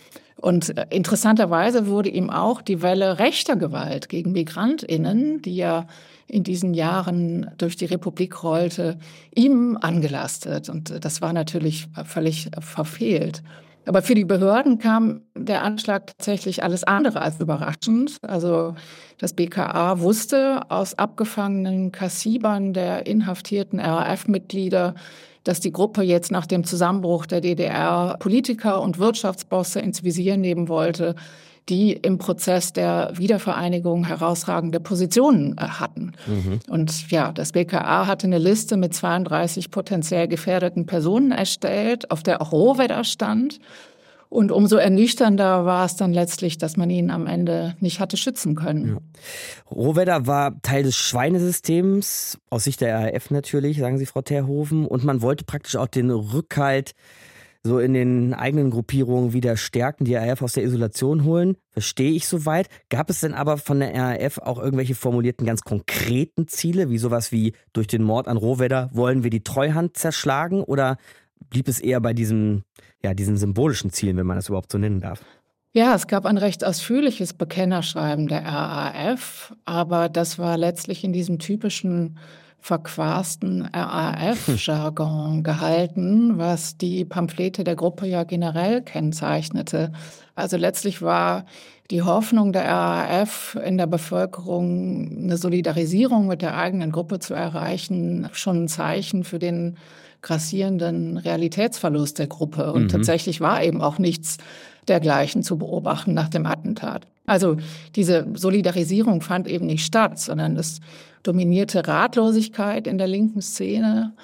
Und interessanterweise wurde ihm auch die Welle rechter Gewalt gegen MigrantInnen, die ja in diesen Jahren durch die Republik rollte, ihm angelastet. Und das war natürlich völlig verfehlt. Aber für die Behörden kam der Anschlag tatsächlich alles andere als überraschend. Also das B K A wusste aus abgefangenen Kassibern der inhaftierten R A F-Mitglieder, dass die Gruppe jetzt nach dem Zusammenbruch der D D R Politiker und Wirtschaftsbosse ins Visier nehmen wollte, die im Prozess der Wiedervereinigung herausragende Positionen hatten. Mhm. Und ja, das B K A hatte eine Liste mit zweiunddreißig potenziell gefährdeten Personen erstellt, auf der auch Rohwedder stand. Und umso ernüchternder war es dann letztlich, dass man ihn am Ende nicht hatte schützen können. Ja. Rohwedder war Teil des Schweinesystems, aus Sicht der R A F natürlich, sagen Sie, Frau Terhofen. Und man wollte praktisch auch den Rückhalt so in den eigenen Gruppierungen wieder stärken, die R A F aus der Isolation holen. Verstehe ich soweit. Gab es denn aber von der R A F auch irgendwelche formulierten, ganz konkreten Ziele, wie sowas wie durch den Mord an Rohwedder wollen wir die Treuhand zerschlagen? Oder blieb es eher bei diesem, ja, diesen symbolischen Zielen, wenn man das überhaupt so nennen darf? Ja, es gab ein recht ausführliches Bekennerschreiben der R A F, aber das war letztlich in diesem typischen verquasten R A F-Jargon gehalten, was die Pamphlete der Gruppe ja generell kennzeichnete. Also letztlich war die Hoffnung der R A F in der Bevölkerung, eine Solidarisierung mit der eigenen Gruppe zu erreichen, schon ein Zeichen für den grassierenden Realitätsverlust der Gruppe. Und mhm. tatsächlich war eben auch nichts dergleichen zu beobachten nach dem Attentat. Also diese Solidarisierung fand eben nicht statt, sondern es dominierte Ratlosigkeit in der linken Szene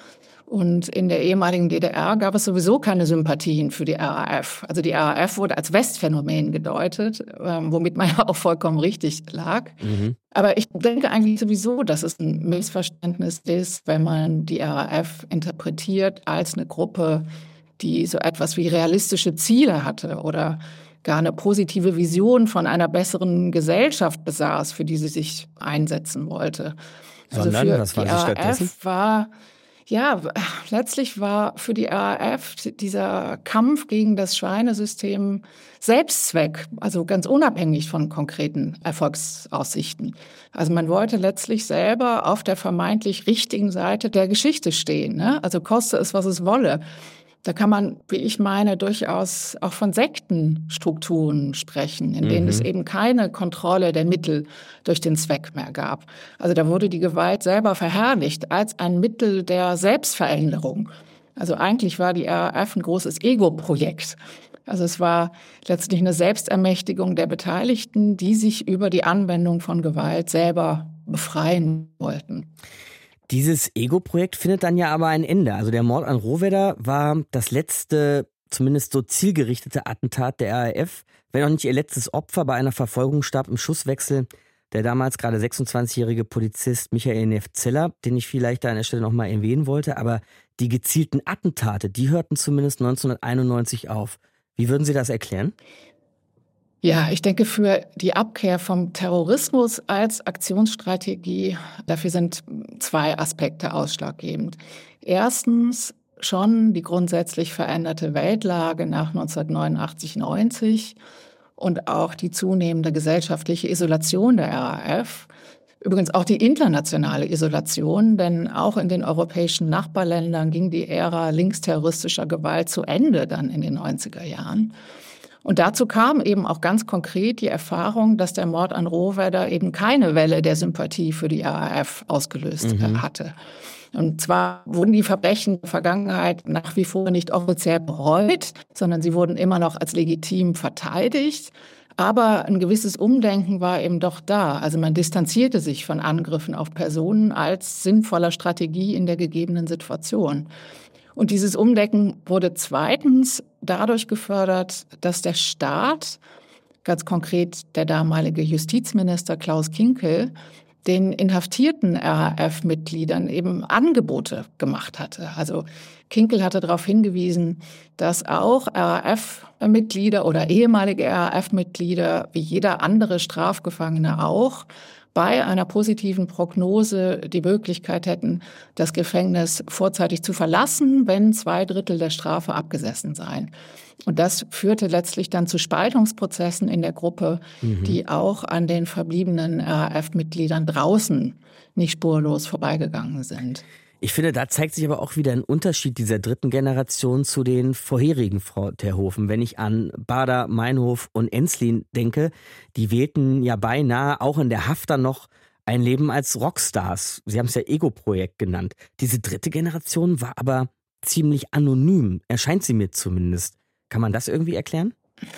Und in der ehemaligen D D R gab es sowieso keine Sympathien für die R A F. Also die R A F wurde als Westphänomen gedeutet, ähm, womit man ja auch vollkommen richtig lag. Mhm. Aber ich denke eigentlich sowieso, dass es ein Missverständnis ist, wenn man die R A F interpretiert als eine Gruppe, die so etwas wie realistische Ziele hatte oder gar eine positive Vision von einer besseren Gesellschaft besaß, für die sie sich einsetzen wollte. Sondern, also für was war die sie R A F stattdessen? war Ja, letztlich war für die R A F dieser Kampf gegen das Schweinesystem Selbstzweck, also ganz unabhängig von konkreten Erfolgsaussichten. Also man wollte letztlich selber auf der vermeintlich richtigen Seite der Geschichte stehen, ne? Also koste es, was es wolle. Da kann man, wie ich meine, durchaus auch von Sektenstrukturen sprechen, in denen mhm. es eben keine Kontrolle der Mittel durch den Zweck mehr gab. Also da wurde die Gewalt selber verherrlicht als ein Mittel der Selbstveränderung. Also eigentlich war die R A F ein großes Ego-Projekt. Also es war letztlich eine Selbstermächtigung der Beteiligten, die sich über die Anwendung von Gewalt selber befreien wollten. Dieses Ego-Projekt findet dann ja aber ein Ende. Also der Mord an Rohwedder war das letzte, zumindest so zielgerichtete Attentat der R A F, wenn auch nicht ihr letztes Opfer. Bei einer Verfolgung starb im Schusswechsel der damals gerade sechsundzwanzigjährige Polizist Michael Neff-Zeller, den ich vielleicht da an der Stelle nochmal erwähnen wollte. Aber die gezielten Attentate, die hörten zumindest neunzehnhunderteinundneunzig auf. Wie würden Sie das erklären? Ja, ich denke, für die Abkehr vom Terrorismus als Aktionsstrategie, dafür sind zwei Aspekte ausschlaggebend. Erstens schon die grundsätzlich veränderte Weltlage nach neunzehnhundertneunundachtzig neunzig und auch die zunehmende gesellschaftliche Isolation der R A F. Übrigens auch die internationale Isolation, denn auch in den europäischen Nachbarländern ging die Ära linksterroristischer Gewalt zu Ende dann in den neunziger Jahren. Und dazu kam eben auch ganz konkret die Erfahrung, dass der Mord an Rohwedder eben keine Welle der Sympathie für die R A F ausgelöst mhm. hatte. Und zwar wurden die Verbrechen der Vergangenheit nach wie vor nicht offiziell bereut, sondern sie wurden immer noch als legitim verteidigt. Aber ein gewisses Umdenken war eben doch da. Also man distanzierte sich von Angriffen auf Personen als sinnvoller Strategie in der gegebenen Situation. Und dieses Umdenken wurde zweitens dadurch gefördert, dass der Staat, ganz konkret der damalige Justizminister Klaus Kinkel, den inhaftierten R A F-Mitgliedern eben Angebote gemacht hatte. Also Kinkel hatte darauf hingewiesen, dass auch R A F-Mitglieder oder ehemalige R A F-Mitglieder wie jeder andere Strafgefangene auch bei einer positiven Prognose die Möglichkeit hätten, das Gefängnis vorzeitig zu verlassen, wenn zwei Drittel der Strafe abgesessen seien. Und das führte letztlich dann zu Spaltungsprozessen in der Gruppe, mhm. die auch an den verbliebenen R A F-Mitgliedern draußen nicht spurlos vorbeigegangen sind. Ich finde, da zeigt sich aber auch wieder ein Unterschied dieser dritten Generation zu den vorherigen, Frau Terhofen. Wenn ich an Baader, Meinhof und Enslin denke, die wählten ja beinahe auch in der Haft dann noch ein Leben als Rockstars. Sie haben es ja Ego-Projekt genannt. Diese dritte Generation war aber ziemlich anonym, erscheint sie mir zumindest. Kann man das irgendwie erklären?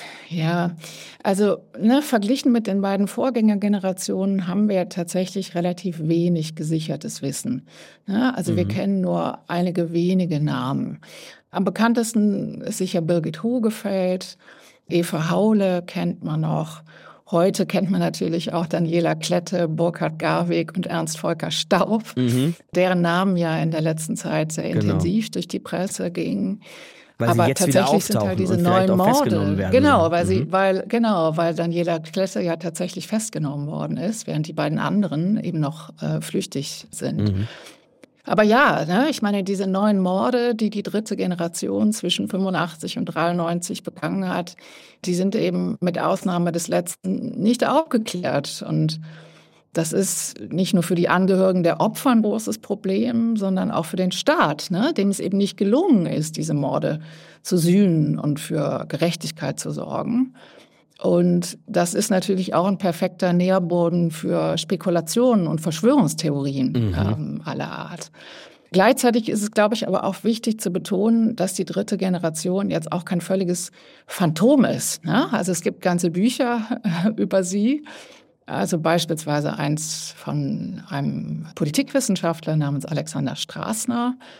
Ja, also ne, verglichen mit den beiden Vorgängergenerationen haben wir tatsächlich relativ wenig gesichertes Wissen. Ja, also mhm. wir kennen nur einige wenige Namen. Am bekanntesten ist sicher Birgit Hogefeld, Eva Haule kennt man noch. Heute kennt man natürlich auch Daniela Klette, Burkhard Garweg und Ernst Volker Staub, mhm. deren Namen ja in der letzten Zeit sehr genau. intensiv durch die Presse gingen. Weil aber sie jetzt tatsächlich wieder sind halt diese und neuen Morde. Werden. Genau, weil mhm. sie, weil genau, weil Daniela Klette ja tatsächlich festgenommen worden ist, während die beiden anderen eben noch äh, flüchtig sind. Mhm. Aber ja, ne, ich meine, diese neuen Morde, die die dritte Generation zwischen fünfundachtzig und dreiundneunzig begangen hat, die sind eben mit Ausnahme des letzten nicht aufgeklärt. Und das ist nicht nur für die Angehörigen der Opfer ein großes Problem, sondern auch für den Staat, ne, dem es eben nicht gelungen ist, diese Morde zu sühnen und für Gerechtigkeit zu sorgen. Und das ist natürlich auch ein perfekter Nährboden für Spekulationen und Verschwörungstheorien mhm. ähm, aller Art. Gleichzeitig ist es, glaube ich, aber auch wichtig zu betonen, dass die dritte Generation jetzt auch kein völliges Phantom ist, ne? Also es gibt ganze Bücher äh, über sie. Also beispielsweise eins von einem Politikwissenschaftler namens Alexander Straßner.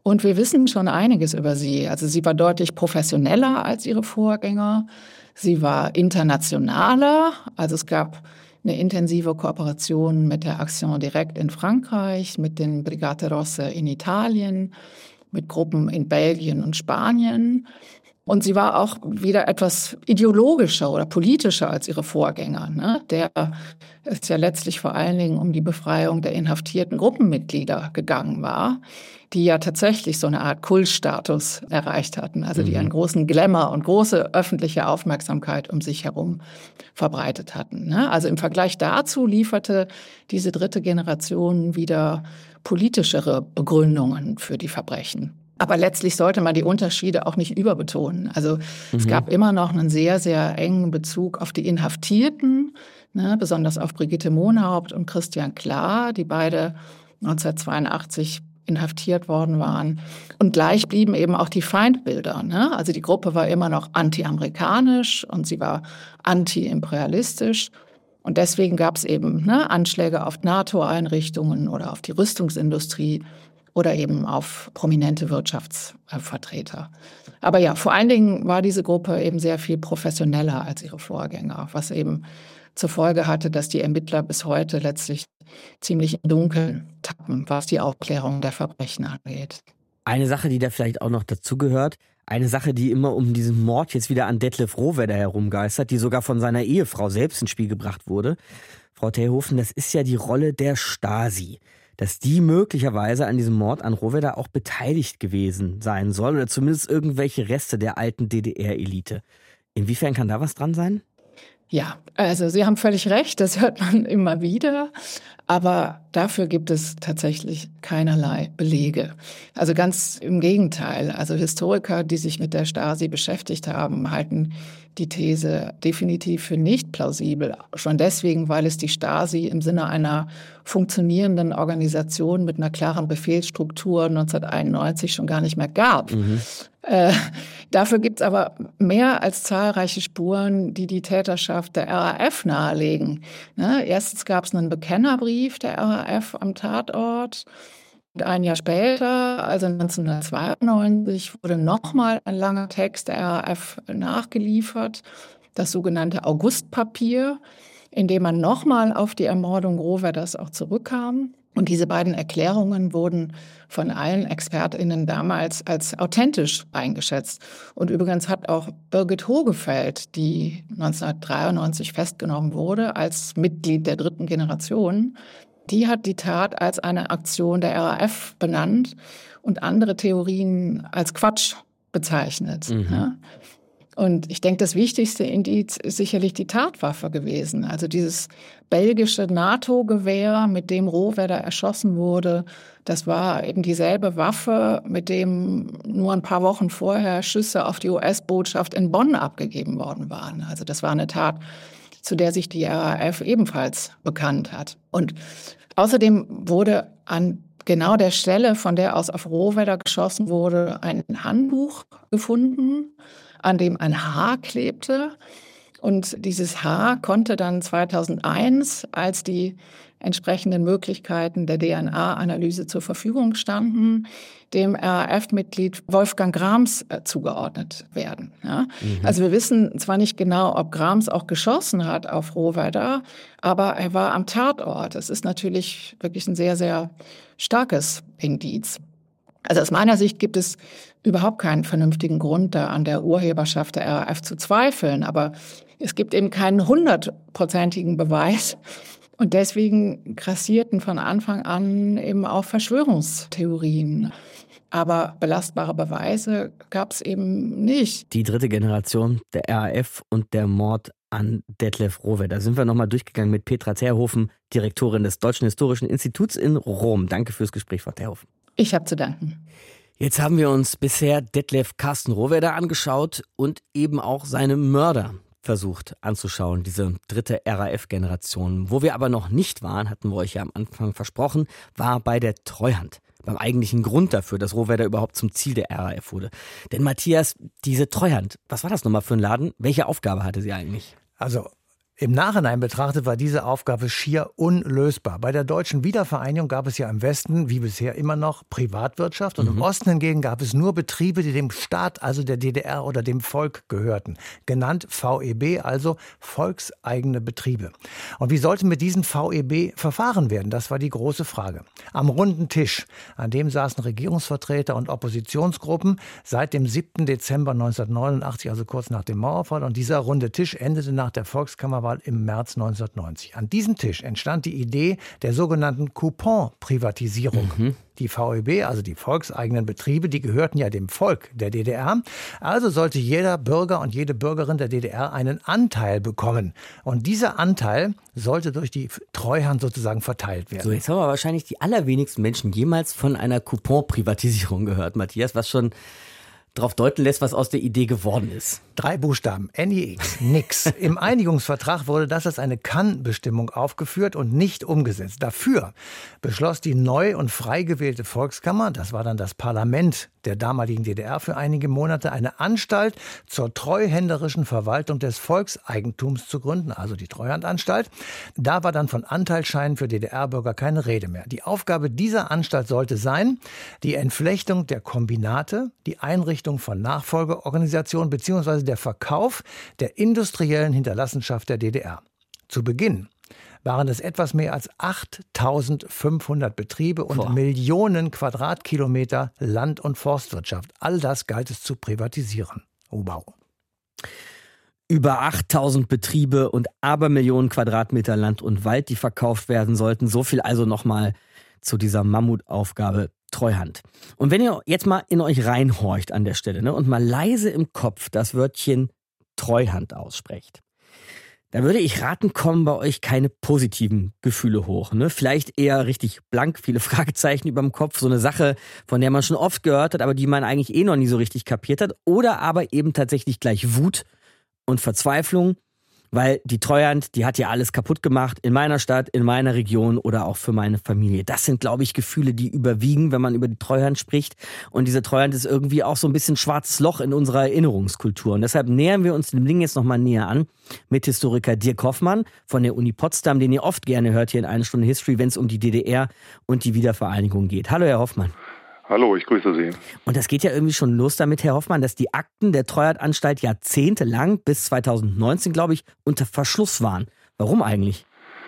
Und wir wissen schon einiges über sie. Also sie war deutlich professioneller als ihre Vorgänger. Sie war internationaler. Also es gab eine intensive Kooperation mit der Action Directe in Frankreich, mit den Brigate Rosse in Italien, mit Gruppen in Belgien und Spanien. Und sie war auch wieder etwas ideologischer oder politischer als ihre Vorgänger. Ne? Der ist ja letztlich vor allen Dingen um die Befreiung der inhaftierten Gruppenmitglieder gegangen war, die ja tatsächlich so eine Art Kultstatus erreicht hatten, also die einen großen Glamour und große öffentliche Aufmerksamkeit um sich herum verbreitet hatten. Ne? Also im Vergleich dazu lieferte diese dritte Generation wieder politischere Begründungen für die Verbrechen. Aber letztlich sollte man die Unterschiede auch nicht überbetonen. Also mhm. es gab immer noch einen sehr, sehr engen Bezug auf die Inhaftierten, ne, besonders auf Brigitte Mohnhaupt und Christian Klar, die beide neunzehnhundertzweiundachtzig inhaftiert worden waren. Und gleich blieben eben auch die Feindbilder. Ne? Also die Gruppe war immer noch anti-amerikanisch und sie war anti-imperialistisch. Und deswegen gab es eben ne, Anschläge auf NATO-Einrichtungen oder auf die Rüstungsindustrie oder eben auf prominente Wirtschaftsvertreter. Aber ja, vor allen Dingen war diese Gruppe eben sehr viel professioneller als ihre Vorgänger, was eben zur Folge hatte, dass die Ermittler bis heute letztlich ziemlich im Dunkeln tappen, was die Aufklärung der Verbrechen angeht. Eine Sache, die da vielleicht auch noch dazugehört, eine Sache, die immer um diesen Mord jetzt wieder an Detlef Rohwedder herumgeistert, die sogar von seiner Ehefrau selbst ins Spiel gebracht wurde. Frau Terhofen, das ist ja die Rolle der Stasi. Dass die möglicherweise an diesem Mord an Rohwedder auch beteiligt gewesen sein soll oder zumindest irgendwelche Reste der alten D D R-Elite. Inwiefern kann da was dran sein? Ja, also Sie haben völlig recht, das hört man immer wieder. Aber dafür gibt es tatsächlich keinerlei Belege. Also ganz im Gegenteil. Also Historiker, die sich mit der Stasi beschäftigt haben, halten die These definitiv für nicht plausibel. Schon deswegen, weil es die Stasi im Sinne einer funktionierenden Organisation mit einer klaren Befehlsstruktur neunzehnhunderteinundneunzig schon gar nicht mehr gab. Mhm. Äh, dafür gibt es aber mehr als zahlreiche Spuren, die die Täterschaft der R A F nahelegen. Ne? Erstens gab es einen Bekennerbrief der R A F am Tatort. Und ein Jahr später, also neunzehnhundertzweiundneunzig, wurde nochmal ein langer Text der R A F nachgeliefert, das sogenannte Augustpapier, in dem man nochmal auf die Ermordung Rohwedders auch zurückkam. Und diese beiden Erklärungen wurden von allen ExpertInnen damals als authentisch eingeschätzt. Und übrigens hat auch Birgit Hogefeld, die neunzehnhundertdreiundneunzig festgenommen wurde, als Mitglied der dritten Generation, die hat die Tat als eine Aktion der R A F benannt und andere Theorien als Quatsch bezeichnet. Mhm. Ja. Und ich denke, das wichtigste Indiz ist sicherlich die Tatwaffe gewesen. Also dieses belgische NATO-Gewehr, mit dem Rohwedder erschossen wurde, das war eben dieselbe Waffe, mit dem nur ein paar Wochen vorher Schüsse auf die U S-Botschaft in Bonn abgegeben worden waren. Also das war eine Tat, zu der sich die R A F ebenfalls bekannt hat. Und außerdem wurde an genau der Stelle, von der aus auf Rohwedder geschossen wurde, ein Handbuch gefunden, an dem ein Haar klebte. Und dieses Haar konnte dann zweitausendeins, als die entsprechenden Möglichkeiten der D N A-Analyse zur Verfügung standen, dem R A F-Mitglied Wolfgang Grams äh, zugeordnet werden. Ja? Mhm. Also wir wissen zwar nicht genau, ob Grams auch geschossen hat auf Rohwedder, aber er war am Tatort. Das ist natürlich wirklich ein sehr, sehr starkes Indiz. Also aus meiner Sicht gibt es überhaupt keinen vernünftigen Grund, da an der Urheberschaft der R A F zu zweifeln. Aber es gibt eben keinen hundertprozentigen Beweis. Und deswegen grassierten von Anfang an eben auch Verschwörungstheorien. Aber belastbare Beweise gab es eben nicht. Die dritte Generation der R A F und der Mord an Detlef Rohwedder. Da sind wir nochmal durchgegangen mit Petra Terhofen, Direktorin des Deutschen Historischen Instituts in Rom. Danke fürs Gespräch, Frau Terhofen. Ich habe zu danken. Jetzt haben wir uns bisher Detlef Carsten Rohwedder angeschaut und eben auch seine Mörder versucht anzuschauen, diese dritte R A F-Generation. Wo wir aber noch nicht waren, hatten wir euch ja am Anfang versprochen, war bei der Treuhand. Beim eigentlichen Grund dafür, dass Rohwedder überhaupt zum Ziel der R A F wurde. Denn Matthias, diese Treuhand, was war das nochmal für ein Laden? Welche Aufgabe hatte sie eigentlich? Also Im Nachhinein betrachtet war diese Aufgabe schier unlösbar. Bei der deutschen Wiedervereinigung gab es ja im Westen, wie bisher immer noch, Privatwirtschaft. Und mhm. im Osten hingegen gab es nur Betriebe, die dem Staat, also der D D R oder dem Volk gehörten. Genannt V E B, also volkseigene Betriebe. Und wie sollte mit diesen V E B verfahren werden? Das war die große Frage. Am runden Tisch, an dem saßen Regierungsvertreter und Oppositionsgruppen seit dem siebten Dezember neunzehnhundertneunundachtzig, also kurz nach dem Mauerfall. Und dieser runde Tisch endete nach der Volkskammer im März neunzehnhundertneunzig. An diesem Tisch entstand die Idee der sogenannten Coupon-Privatisierung. Mhm. Die V E B, also die volkseigenen Betriebe, die gehörten ja dem Volk der D D R. Also sollte jeder Bürger und jede Bürgerin der D D R einen Anteil bekommen. Und dieser Anteil sollte durch die Treuhand sozusagen verteilt werden. So, jetzt haben wir wahrscheinlich die allerwenigsten Menschen jemals von einer Coupon-Privatisierung gehört, Matthias, was schon darauf deuten lässt, was aus der Idee geworden ist. Drei Buchstaben, N I X, nix. Im Einigungsvertrag wurde das als eine Kann-Bestimmung aufgeführt und nicht umgesetzt. Dafür beschloss die neu und frei gewählte Volkskammer, das war dann das Parlament der damaligen D D R für einige Monate, eine Anstalt zur treuhänderischen Verwaltung des Volkseigentums zu gründen, also die Treuhandanstalt. Da war dann von Anteilsscheinen für D D R-Bürger keine Rede mehr. Die Aufgabe dieser Anstalt sollte sein, die Entflechtung der Kombinate, die Einrichtung von Nachfolgeorganisationen bzw. der Verkauf der industriellen Hinterlassenschaft der D D R. Zu Beginn waren es etwas mehr als achttausendfünfhundert Betriebe und Boah. Millionen Quadratkilometer Land- und Forstwirtschaft. All das galt es zu privatisieren. Oh, wow. Über achttausend Betriebe und Abermillionen Quadratmeter Land und Wald, die verkauft werden sollten. So viel also nochmal zu dieser Mammutaufgabe Treuhand. Und wenn ihr jetzt mal in euch reinhorcht an der Stelle, ne, und mal leise im Kopf das Wörtchen Treuhand aussprecht, da würde ich raten, kommen bei euch keine positiven Gefühle hoch. Ne? Vielleicht eher richtig blank, viele Fragezeichen über dem Kopf. So eine Sache, von der man schon oft gehört hat, aber die man eigentlich eh noch nie so richtig kapiert hat. Oder aber eben tatsächlich gleich Wut und Verzweiflung, weil die Treuhand, die hat ja alles kaputt gemacht in meiner Stadt, in meiner Region oder auch für meine Familie. Das sind, glaube ich, Gefühle, die überwiegen, wenn man über die Treuhand spricht. Und diese Treuhand ist irgendwie auch so ein bisschen schwarzes Loch in unserer Erinnerungskultur. Und deshalb nähern wir uns dem Ding jetzt nochmal näher an mit Historiker Dirk Hoffmann von der Uni Potsdam, den ihr oft gerne hört hier in Eine Stunde History, wenn es um die D D R und die Wiedervereinigung geht. Hallo, Herr Hoffmann. Hallo, ich grüße Sie. Und das geht ja irgendwie schon los damit, Herr Hoffmann, dass die Akten der Treuhandanstalt jahrzehntelang bis zweitausendneunzehn, glaube ich, unter Verschluss waren. Warum eigentlich?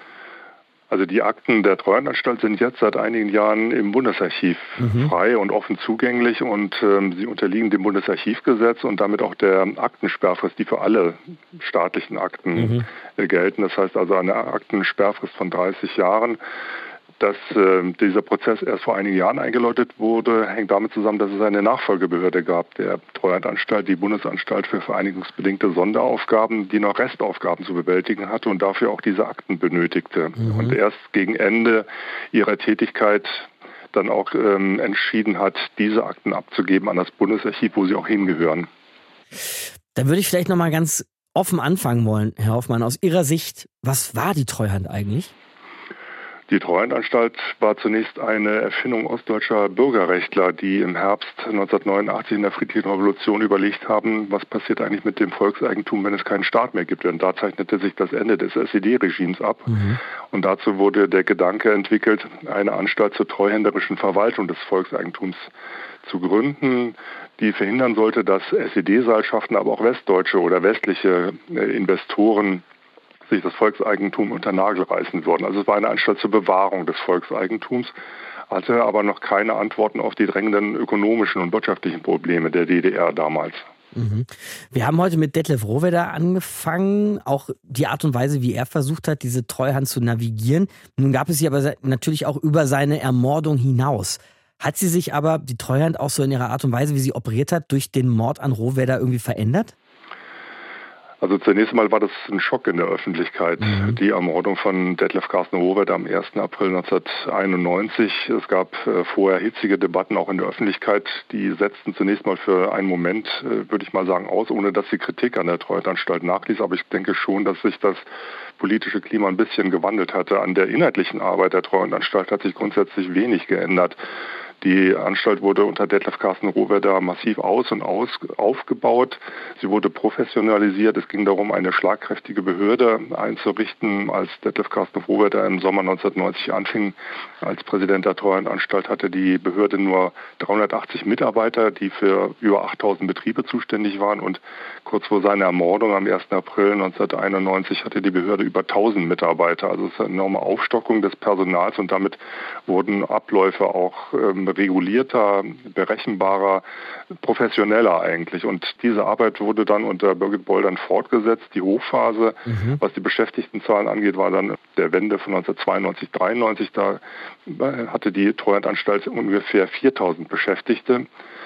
Also die Akten der Treuhandanstalt sind jetzt seit einigen Jahren im Bundesarchiv mhm. frei und offen zugänglich und ähm, sie unterliegen dem Bundesarchivgesetz und damit auch der Aktensperrfrist, die für alle staatlichen Akten mhm. äh, gelten. Das heißt also eine Aktensperrfrist von dreißig Jahren. Dass äh, dieser Prozess erst vor einigen Jahren eingeläutet wurde, hängt damit zusammen, dass es eine Nachfolgebehörde gab, der Treuhandanstalt, die Bundesanstalt für vereinigungsbedingte Sonderaufgaben, die noch Restaufgaben zu bewältigen hatte und dafür auch diese Akten benötigte. Mhm. Und erst gegen Ende ihrer Tätigkeit dann auch ähm, entschieden hat, diese Akten abzugeben an das Bundesarchiv, wo sie auch hingehören. Da würde ich vielleicht noch mal ganz offen anfangen wollen, Herr Hoffmann. Aus Ihrer Sicht, was war die Treuhand eigentlich? Die Treuhandanstalt war zunächst eine Erfindung ostdeutscher Bürgerrechtler, die im Herbst neunzehnhundertneunundachtzig in der Friedlichen Revolution überlegt haben, was passiert eigentlich mit dem Volkseigentum, wenn es keinen Staat mehr gibt. Und da zeichnete sich das Ende des S E D-Regimes ab. Mhm. Und dazu wurde der Gedanke entwickelt, eine Anstalt zur treuhänderischen Verwaltung des Volkseigentums zu gründen, die verhindern sollte, dass S E D-Seilschaften, aber auch westdeutsche oder westliche Investoren sich das Volkseigentum unter Nagel reißen würden. Also es war eine Anstalt zur Bewahrung des Volkseigentums, hatte aber noch keine Antworten auf die drängenden ökonomischen und wirtschaftlichen Probleme der D D R damals. Mhm. Wir haben heute mit Detlef Rohwedder angefangen, auch die Art und Weise, wie er versucht hat, diese Treuhand zu navigieren. Nun gab es sie aber natürlich auch über seine Ermordung hinaus. Hat sie sich aber, die Treuhand, auch so in ihrer Art und Weise, wie sie operiert hat, durch den Mord an Rohwedder irgendwie verändert? Also zunächst einmal war das ein Schock in der Öffentlichkeit, mhm. die Ermordung von Detlef Carsten Rohwedder am ersten April neunzehnhunderteinundneunzig. Es gab äh, vorher hitzige Debatten auch in der Öffentlichkeit, die setzten zunächst mal für einen Moment, äh, würde ich mal sagen, aus, ohne dass die Kritik an der Treuhandanstalt nachließ. Aber ich denke schon, dass sich das politische Klima ein bisschen gewandelt hatte. An der inhaltlichen Arbeit der Treuhandanstalt hat sich grundsätzlich wenig geändert. Die Anstalt wurde unter Detlef Carsten Rohwedder massiv aus- und aus aufgebaut. Sie wurde professionalisiert. Es ging darum, eine schlagkräftige Behörde einzurichten. Als Detlef Carsten Rohwedder im Sommer neunzehnhundertneunzig anfing als Präsident der Treuhandanstalt, hatte die Behörde nur dreihundertachtzig Mitarbeiter, die für über achttausend Betriebe zuständig waren. Und kurz vor seiner Ermordung am ersten April neunzehnhunderteinundneunzig hatte die Behörde über tausend Mitarbeiter. Also es ist eine enorme Aufstockung des Personals und damit wurden Abläufe auch ähm, regulierter, berechenbarer, professioneller eigentlich. Und diese Arbeit wurde dann unter Birgit Boll dann fortgesetzt. Die Hochphase, mhm. was die Beschäftigtenzahlen angeht, war dann der Wende von neunzehnhundertzweiundneunzig, dreiundneunzig. Da hatte die Treuhandanstalt ungefähr viertausend Beschäftigte.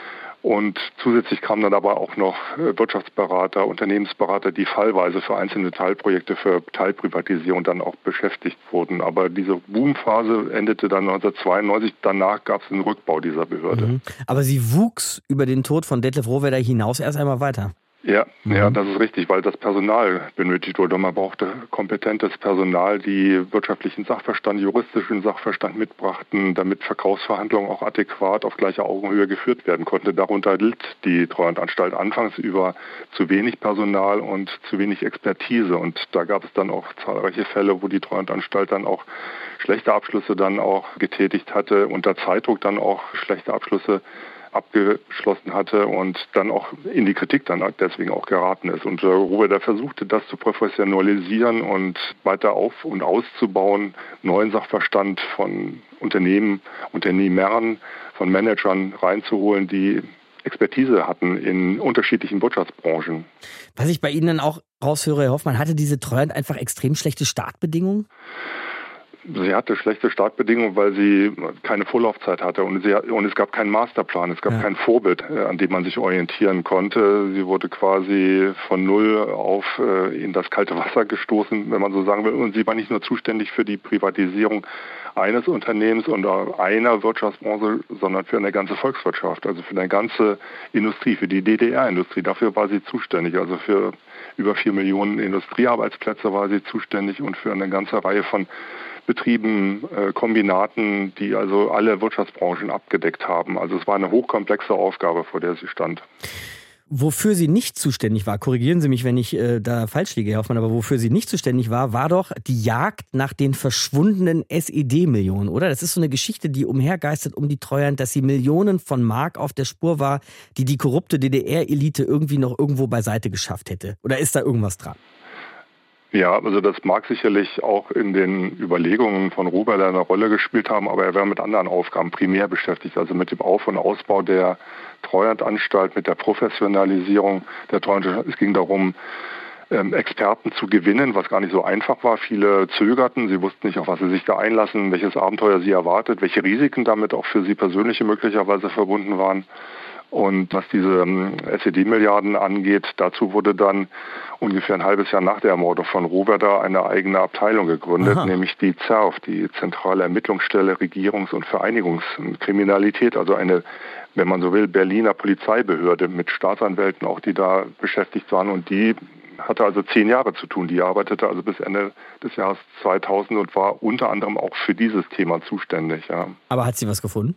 Und zusätzlich kamen dann aber auch noch Wirtschaftsberater, Unternehmensberater, die fallweise für einzelne Teilprojekte, für Teilprivatisierung dann auch beschäftigt wurden. Aber diese Boomphase endete dann neunzehnhundertzweiundneunzig. Danach gab es einen Rückbau dieser Behörde. Mhm. Aber sie wuchs über den Tod von Detlef Rohwedder hinaus erst einmal weiter. Ja, mhm. ja, das ist richtig, weil das Personal benötigt wurde. Man brauchte kompetentes Personal, die wirtschaftlichen Sachverstand, juristischen Sachverstand mitbrachten, damit Verkaufsverhandlungen auch adäquat auf gleicher Augenhöhe geführt werden konnten. Darunter litt die Treuhandanstalt anfangs über zu wenig Personal und zu wenig Expertise. Und da gab es dann auch zahlreiche Fälle, wo die Treuhandanstalt dann auch schlechte Abschlüsse dann auch getätigt hatte, unter Zeitdruck dann auch schlechte Abschlüsse abgeschlossen hatte und dann auch in die Kritik dann deswegen auch geraten ist. Und äh, Rohwedder versuchte das zu professionalisieren und weiter auf- und auszubauen, neuen Sachverstand von Unternehmen, Unternehmern, von Managern reinzuholen, die Expertise hatten in unterschiedlichen Wirtschaftsbranchen. Was ich bei Ihnen dann auch raushöre, Herr Hoffmann, hatte diese Treuhand einfach extrem schlechte Startbedingungen? Sie hatte schlechte Startbedingungen, weil sie keine Vorlaufzeit hatte und, sie, und es gab keinen Masterplan, es gab ja. kein Vorbild, an dem man sich orientieren konnte. Sie wurde quasi von Null auf äh, in das kalte Wasser gestoßen, wenn man so sagen will. Und sie war nicht nur zuständig für die Privatisierung eines Unternehmens und einer Wirtschaftsbranche, sondern für eine ganze Volkswirtschaft, also für eine ganze Industrie, für die D D R-Industrie. Dafür war sie zuständig, also für über vier Millionen Industriearbeitsplätze war sie zuständig und für eine ganze Reihe von Betrieben, äh, Kombinaten, die also alle Wirtschaftsbranchen abgedeckt haben. Also es war eine hochkomplexe Aufgabe, vor der sie stand. Wofür sie nicht zuständig war, korrigieren Sie mich, wenn ich äh, da falsch liege, Herr Hoffmann, aber wofür sie nicht zuständig war, war doch die Jagd nach den verschwundenen S E D-Millionen, oder? Das ist so eine Geschichte, die umhergeistert um die Treuhand, dass sie Millionen von Mark auf der Spur war, die die korrupte D D R-Elite irgendwie noch irgendwo beiseite geschafft hätte. Oder ist da irgendwas dran? Ja, also das mag sicherlich auch in den Überlegungen von Rohwedder eine Rolle gespielt haben, aber er war mit anderen Aufgaben primär beschäftigt, also mit dem Auf- und Ausbau der Treuhandanstalt, mit der Professionalisierung der Treuhandanstalt. Es ging darum, Experten zu gewinnen, was gar nicht so einfach war. Viele zögerten, sie wussten nicht, auf was sie sich da einlassen, welches Abenteuer sie erwartet, welche Risiken damit auch für sie persönlich möglicherweise verbunden waren. Und was diese S E D-Milliarden angeht, dazu wurde dann ungefähr ein halbes Jahr nach der Ermordung von Rohwedder eine eigene Abteilung gegründet, Aha. nämlich die Z E R F, die Zentrale Ermittlungsstelle Regierungs- und Vereinigungskriminalität, also eine, wenn man so will, Berliner Polizeibehörde mit Staatsanwälten auch, die da beschäftigt waren. Und die hatte also zehn Jahre zu tun. Die arbeitete also bis Ende des Jahres zweitausend und war unter anderem auch für dieses Thema zuständig. Ja. Aber hat sie was gefunden?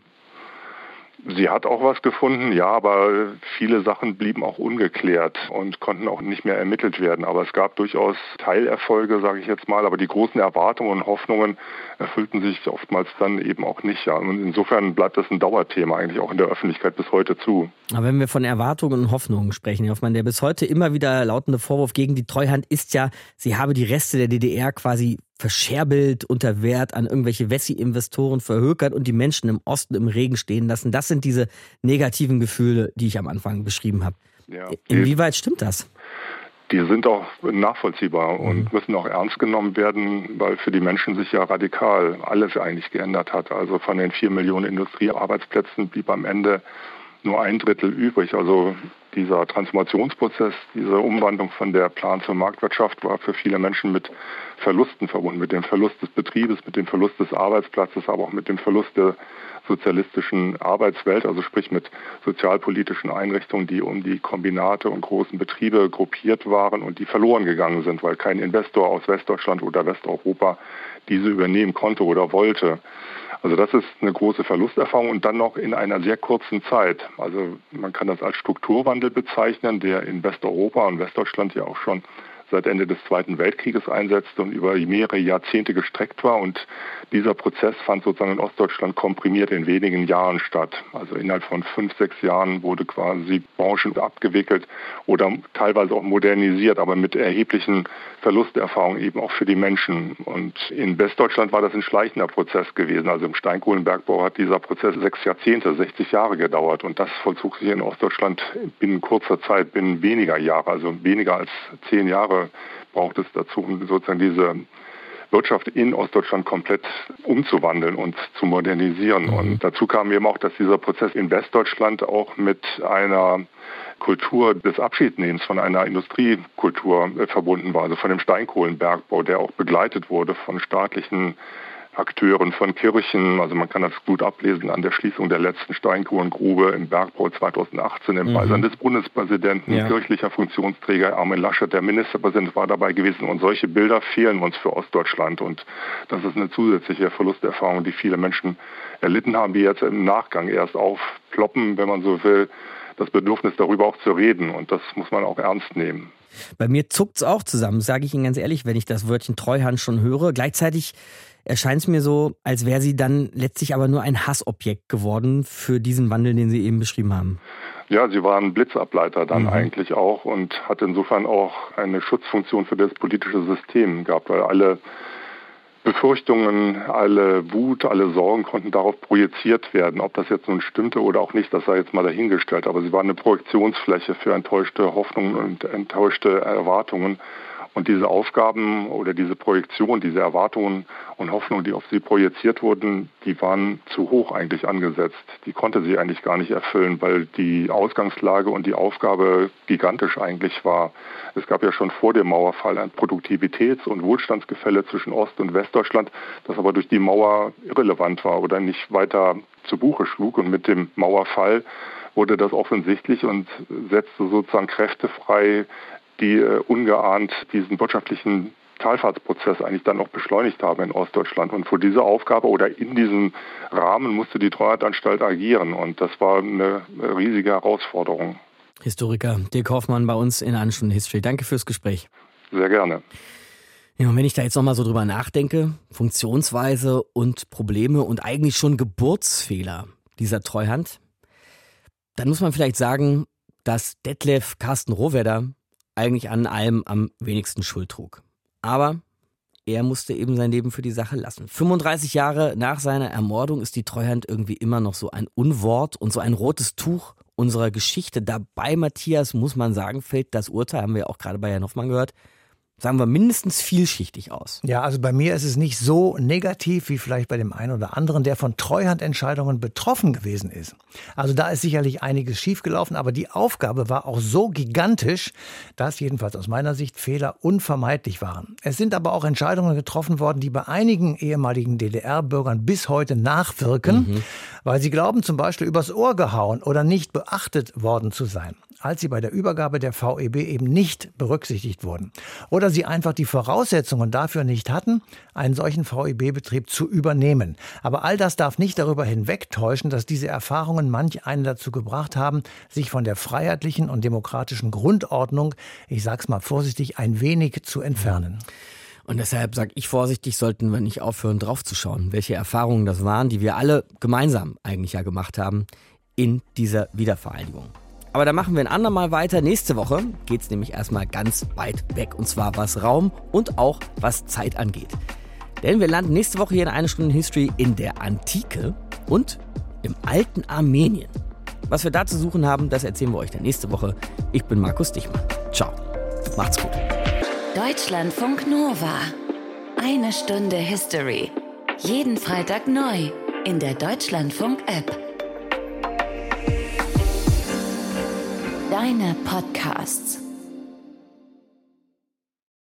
Sie hat auch was gefunden, ja, aber viele Sachen blieben auch ungeklärt und konnten auch nicht mehr ermittelt werden. Aber es gab durchaus Teilerfolge, sage ich jetzt mal, aber die großen Erwartungen und Hoffnungen erfüllten sich oftmals dann eben auch nicht. Ja. Und insofern bleibt das ein Dauerthema eigentlich auch in der Öffentlichkeit bis heute zu. Aber wenn wir von Erwartungen und Hoffnungen sprechen, Herr Hoffmann, der bis heute immer wieder lautende Vorwurf gegen die Treuhand ist ja, sie habe die Reste der D D R quasi verscherbelt, unter Wert an irgendwelche Wessi-Investoren verhökert und die Menschen im Osten im Regen stehen lassen. Das sind diese negativen Gefühle, die ich am Anfang beschrieben habe. Ja, inwieweit stimmt das? Die sind auch nachvollziehbar mhm. und müssen auch ernst genommen werden, weil für die Menschen sich ja radikal alles eigentlich geändert hat. Also von den vier Millionen Industriearbeitsplätzen blieb am Ende nur ein Drittel übrig. Also dieser Transformationsprozess, diese Umwandlung von der Plan- zur Marktwirtschaft war für viele Menschen mit Verlusten verbunden, mit dem Verlust des Betriebes, mit dem Verlust des Arbeitsplatzes, aber auch mit dem Verlust der sozialistischen Arbeitswelt, also sprich mit sozialpolitischen Einrichtungen, die um die Kombinate und großen Betriebe gruppiert waren und die verloren gegangen sind, weil kein Investor aus Westdeutschland oder Westeuropa diese übernehmen konnte oder wollte. Also das ist eine große Verlusterfahrung und dann noch in einer sehr kurzen Zeit. Also man kann das als Strukturwandel bezeichnen, der in Westeuropa und Westdeutschland ja auch schon seit Ende des Zweiten Weltkrieges einsetzte und über mehrere Jahrzehnte gestreckt war. Und dieser Prozess fand sozusagen in Ostdeutschland komprimiert in wenigen Jahren statt. Also innerhalb von fünf, sechs Jahren wurde quasi Branchen abgewickelt oder teilweise auch modernisiert, aber mit erheblichen Verlusterfahrungen eben auch für die Menschen. Und in Westdeutschland war das ein schleichender Prozess gewesen. Also im Steinkohlenbergbau hat dieser Prozess sechs Jahrzehnte, sechzig Jahre gedauert. Und das vollzog sich in Ostdeutschland binnen kurzer Zeit, binnen weniger Jahre, also weniger als zehn Jahre braucht es dazu, um sozusagen diese Wirtschaft in Ostdeutschland komplett umzuwandeln und zu modernisieren. Mhm. Und dazu kam eben auch, dass dieser Prozess in Westdeutschland auch mit einer Kultur des Abschiednehmens von einer Industriekultur verbunden war, also von dem Steinkohlenbergbau, der auch begleitet wurde von staatlichen Akteuren, von Kirchen. Also man kann das gut ablesen an der Schließung der letzten Steinkohlengrube im Bergbau zweitausendachtzehn im Beisein mhm. des Bundespräsidenten, ja. kirchlicher Funktionsträger Armin Laschet, der Ministerpräsident, war dabei gewesen. Und solche Bilder fehlen uns für Ostdeutschland. Und das ist eine zusätzliche Verlusterfahrung, die viele Menschen erlitten haben, die jetzt im Nachgang erst aufploppen, wenn man so will, das Bedürfnis darüber auch zu reden. Und das muss man auch ernst nehmen. Bei mir zuckt es auch zusammen, sage ich Ihnen ganz ehrlich, wenn ich das Wörtchen Treuhand schon höre. Gleichzeitig erscheint es mir so, als wäre sie dann letztlich aber nur ein Hassobjekt geworden für diesen Wandel, den Sie eben beschrieben haben. Ja, sie war ein Blitzableiter dann mhm. eigentlich auch und hat insofern auch eine Schutzfunktion für das politische System gehabt, weil alle Befürchtungen, alle Wut, alle Sorgen konnten darauf projiziert werden. Ob das jetzt nun stimmte oder auch nicht, das sei jetzt mal dahingestellt. Aber sie war eine Projektionsfläche für enttäuschte Hoffnungen und enttäuschte Erwartungen. Und diese Aufgaben oder diese Projektion, diese Erwartungen und Hoffnungen, die auf sie projiziert wurden, die waren zu hoch eigentlich angesetzt. Die konnte sie eigentlich gar nicht erfüllen, weil die Ausgangslage und die Aufgabe gigantisch eigentlich war. Es gab ja schon vor dem Mauerfall ein Produktivitäts- und Wohlstandsgefälle zwischen Ost- und Westdeutschland, das aber durch die Mauer irrelevant war oder nicht weiter zu Buche schlug. Und mit dem Mauerfall wurde das offensichtlich und setzte sozusagen Kräfte frei, die äh, ungeahnt diesen wirtschaftlichen Talfahrtsprozess eigentlich dann auch beschleunigt haben in Ostdeutschland. Und vor dieser Aufgabe oder in diesem Rahmen musste die Treuhandanstalt agieren. Und das war eine riesige Herausforderung. Historiker Dirk Hoffmann bei uns in einer Stunde History. Danke fürs Gespräch. Sehr gerne. Ja, und wenn ich da jetzt nochmal so drüber nachdenke, Funktionsweise und Probleme und eigentlich schon Geburtsfehler dieser Treuhand, dann muss man vielleicht sagen, dass Detlev Carsten Rohwedder eigentlich an allem am wenigsten Schuld trug. Aber er musste eben sein Leben für die Sache lassen. fünfunddreißig Jahre nach seiner Ermordung ist die Treuhand irgendwie immer noch so ein Unwort und so ein rotes Tuch unserer Geschichte. Dabei, Matthias, muss man sagen, fällt das Urteil, haben wir auch gerade bei Herrn Hoffmann gehört, sagen wir mindestens vielschichtig aus. Ja, also bei mir ist es nicht so negativ wie vielleicht bei dem einen oder anderen, der von Treuhandentscheidungen betroffen gewesen ist. Also da ist sicherlich einiges schiefgelaufen, aber die Aufgabe war auch so gigantisch, dass jedenfalls aus meiner Sicht Fehler unvermeidlich waren. Es sind aber auch Entscheidungen getroffen worden, die bei einigen ehemaligen D D R-Bürgern bis heute nachwirken, mhm. weil sie glauben zum Beispiel übers Ohr gehauen oder nicht beachtet worden zu sein, als sie bei der Übergabe der V E B eben nicht berücksichtigt wurden. Oder sie einfach die Voraussetzungen dafür nicht hatten, einen solchen V E B-Betrieb zu übernehmen. Aber all das darf nicht darüber hinwegtäuschen, dass diese Erfahrungen manch einen dazu gebracht haben, sich von der freiheitlichen und demokratischen Grundordnung, ich sag's mal vorsichtig, ein wenig zu entfernen. Und deshalb sage ich vorsichtig, sollten wir nicht aufhören, draufzuschauen, welche Erfahrungen das waren, die wir alle gemeinsam eigentlich ja gemacht haben in dieser Wiedervereinigung. Aber da machen wir ein andermal weiter. Nächste Woche geht's nämlich erstmal ganz weit weg. Und zwar was Raum und auch was Zeit angeht. Denn wir landen nächste Woche hier in einer Stunde History in der Antike und im alten Armenien. Was wir da zu suchen haben, das erzählen wir euch dann nächste Woche. Ich bin Markus Dichmann. Ciao. Macht's gut. Deutschlandfunk Nova. Eine Stunde History. Jeden Freitag neu in der Deutschlandfunk-App. Deine Podcasts.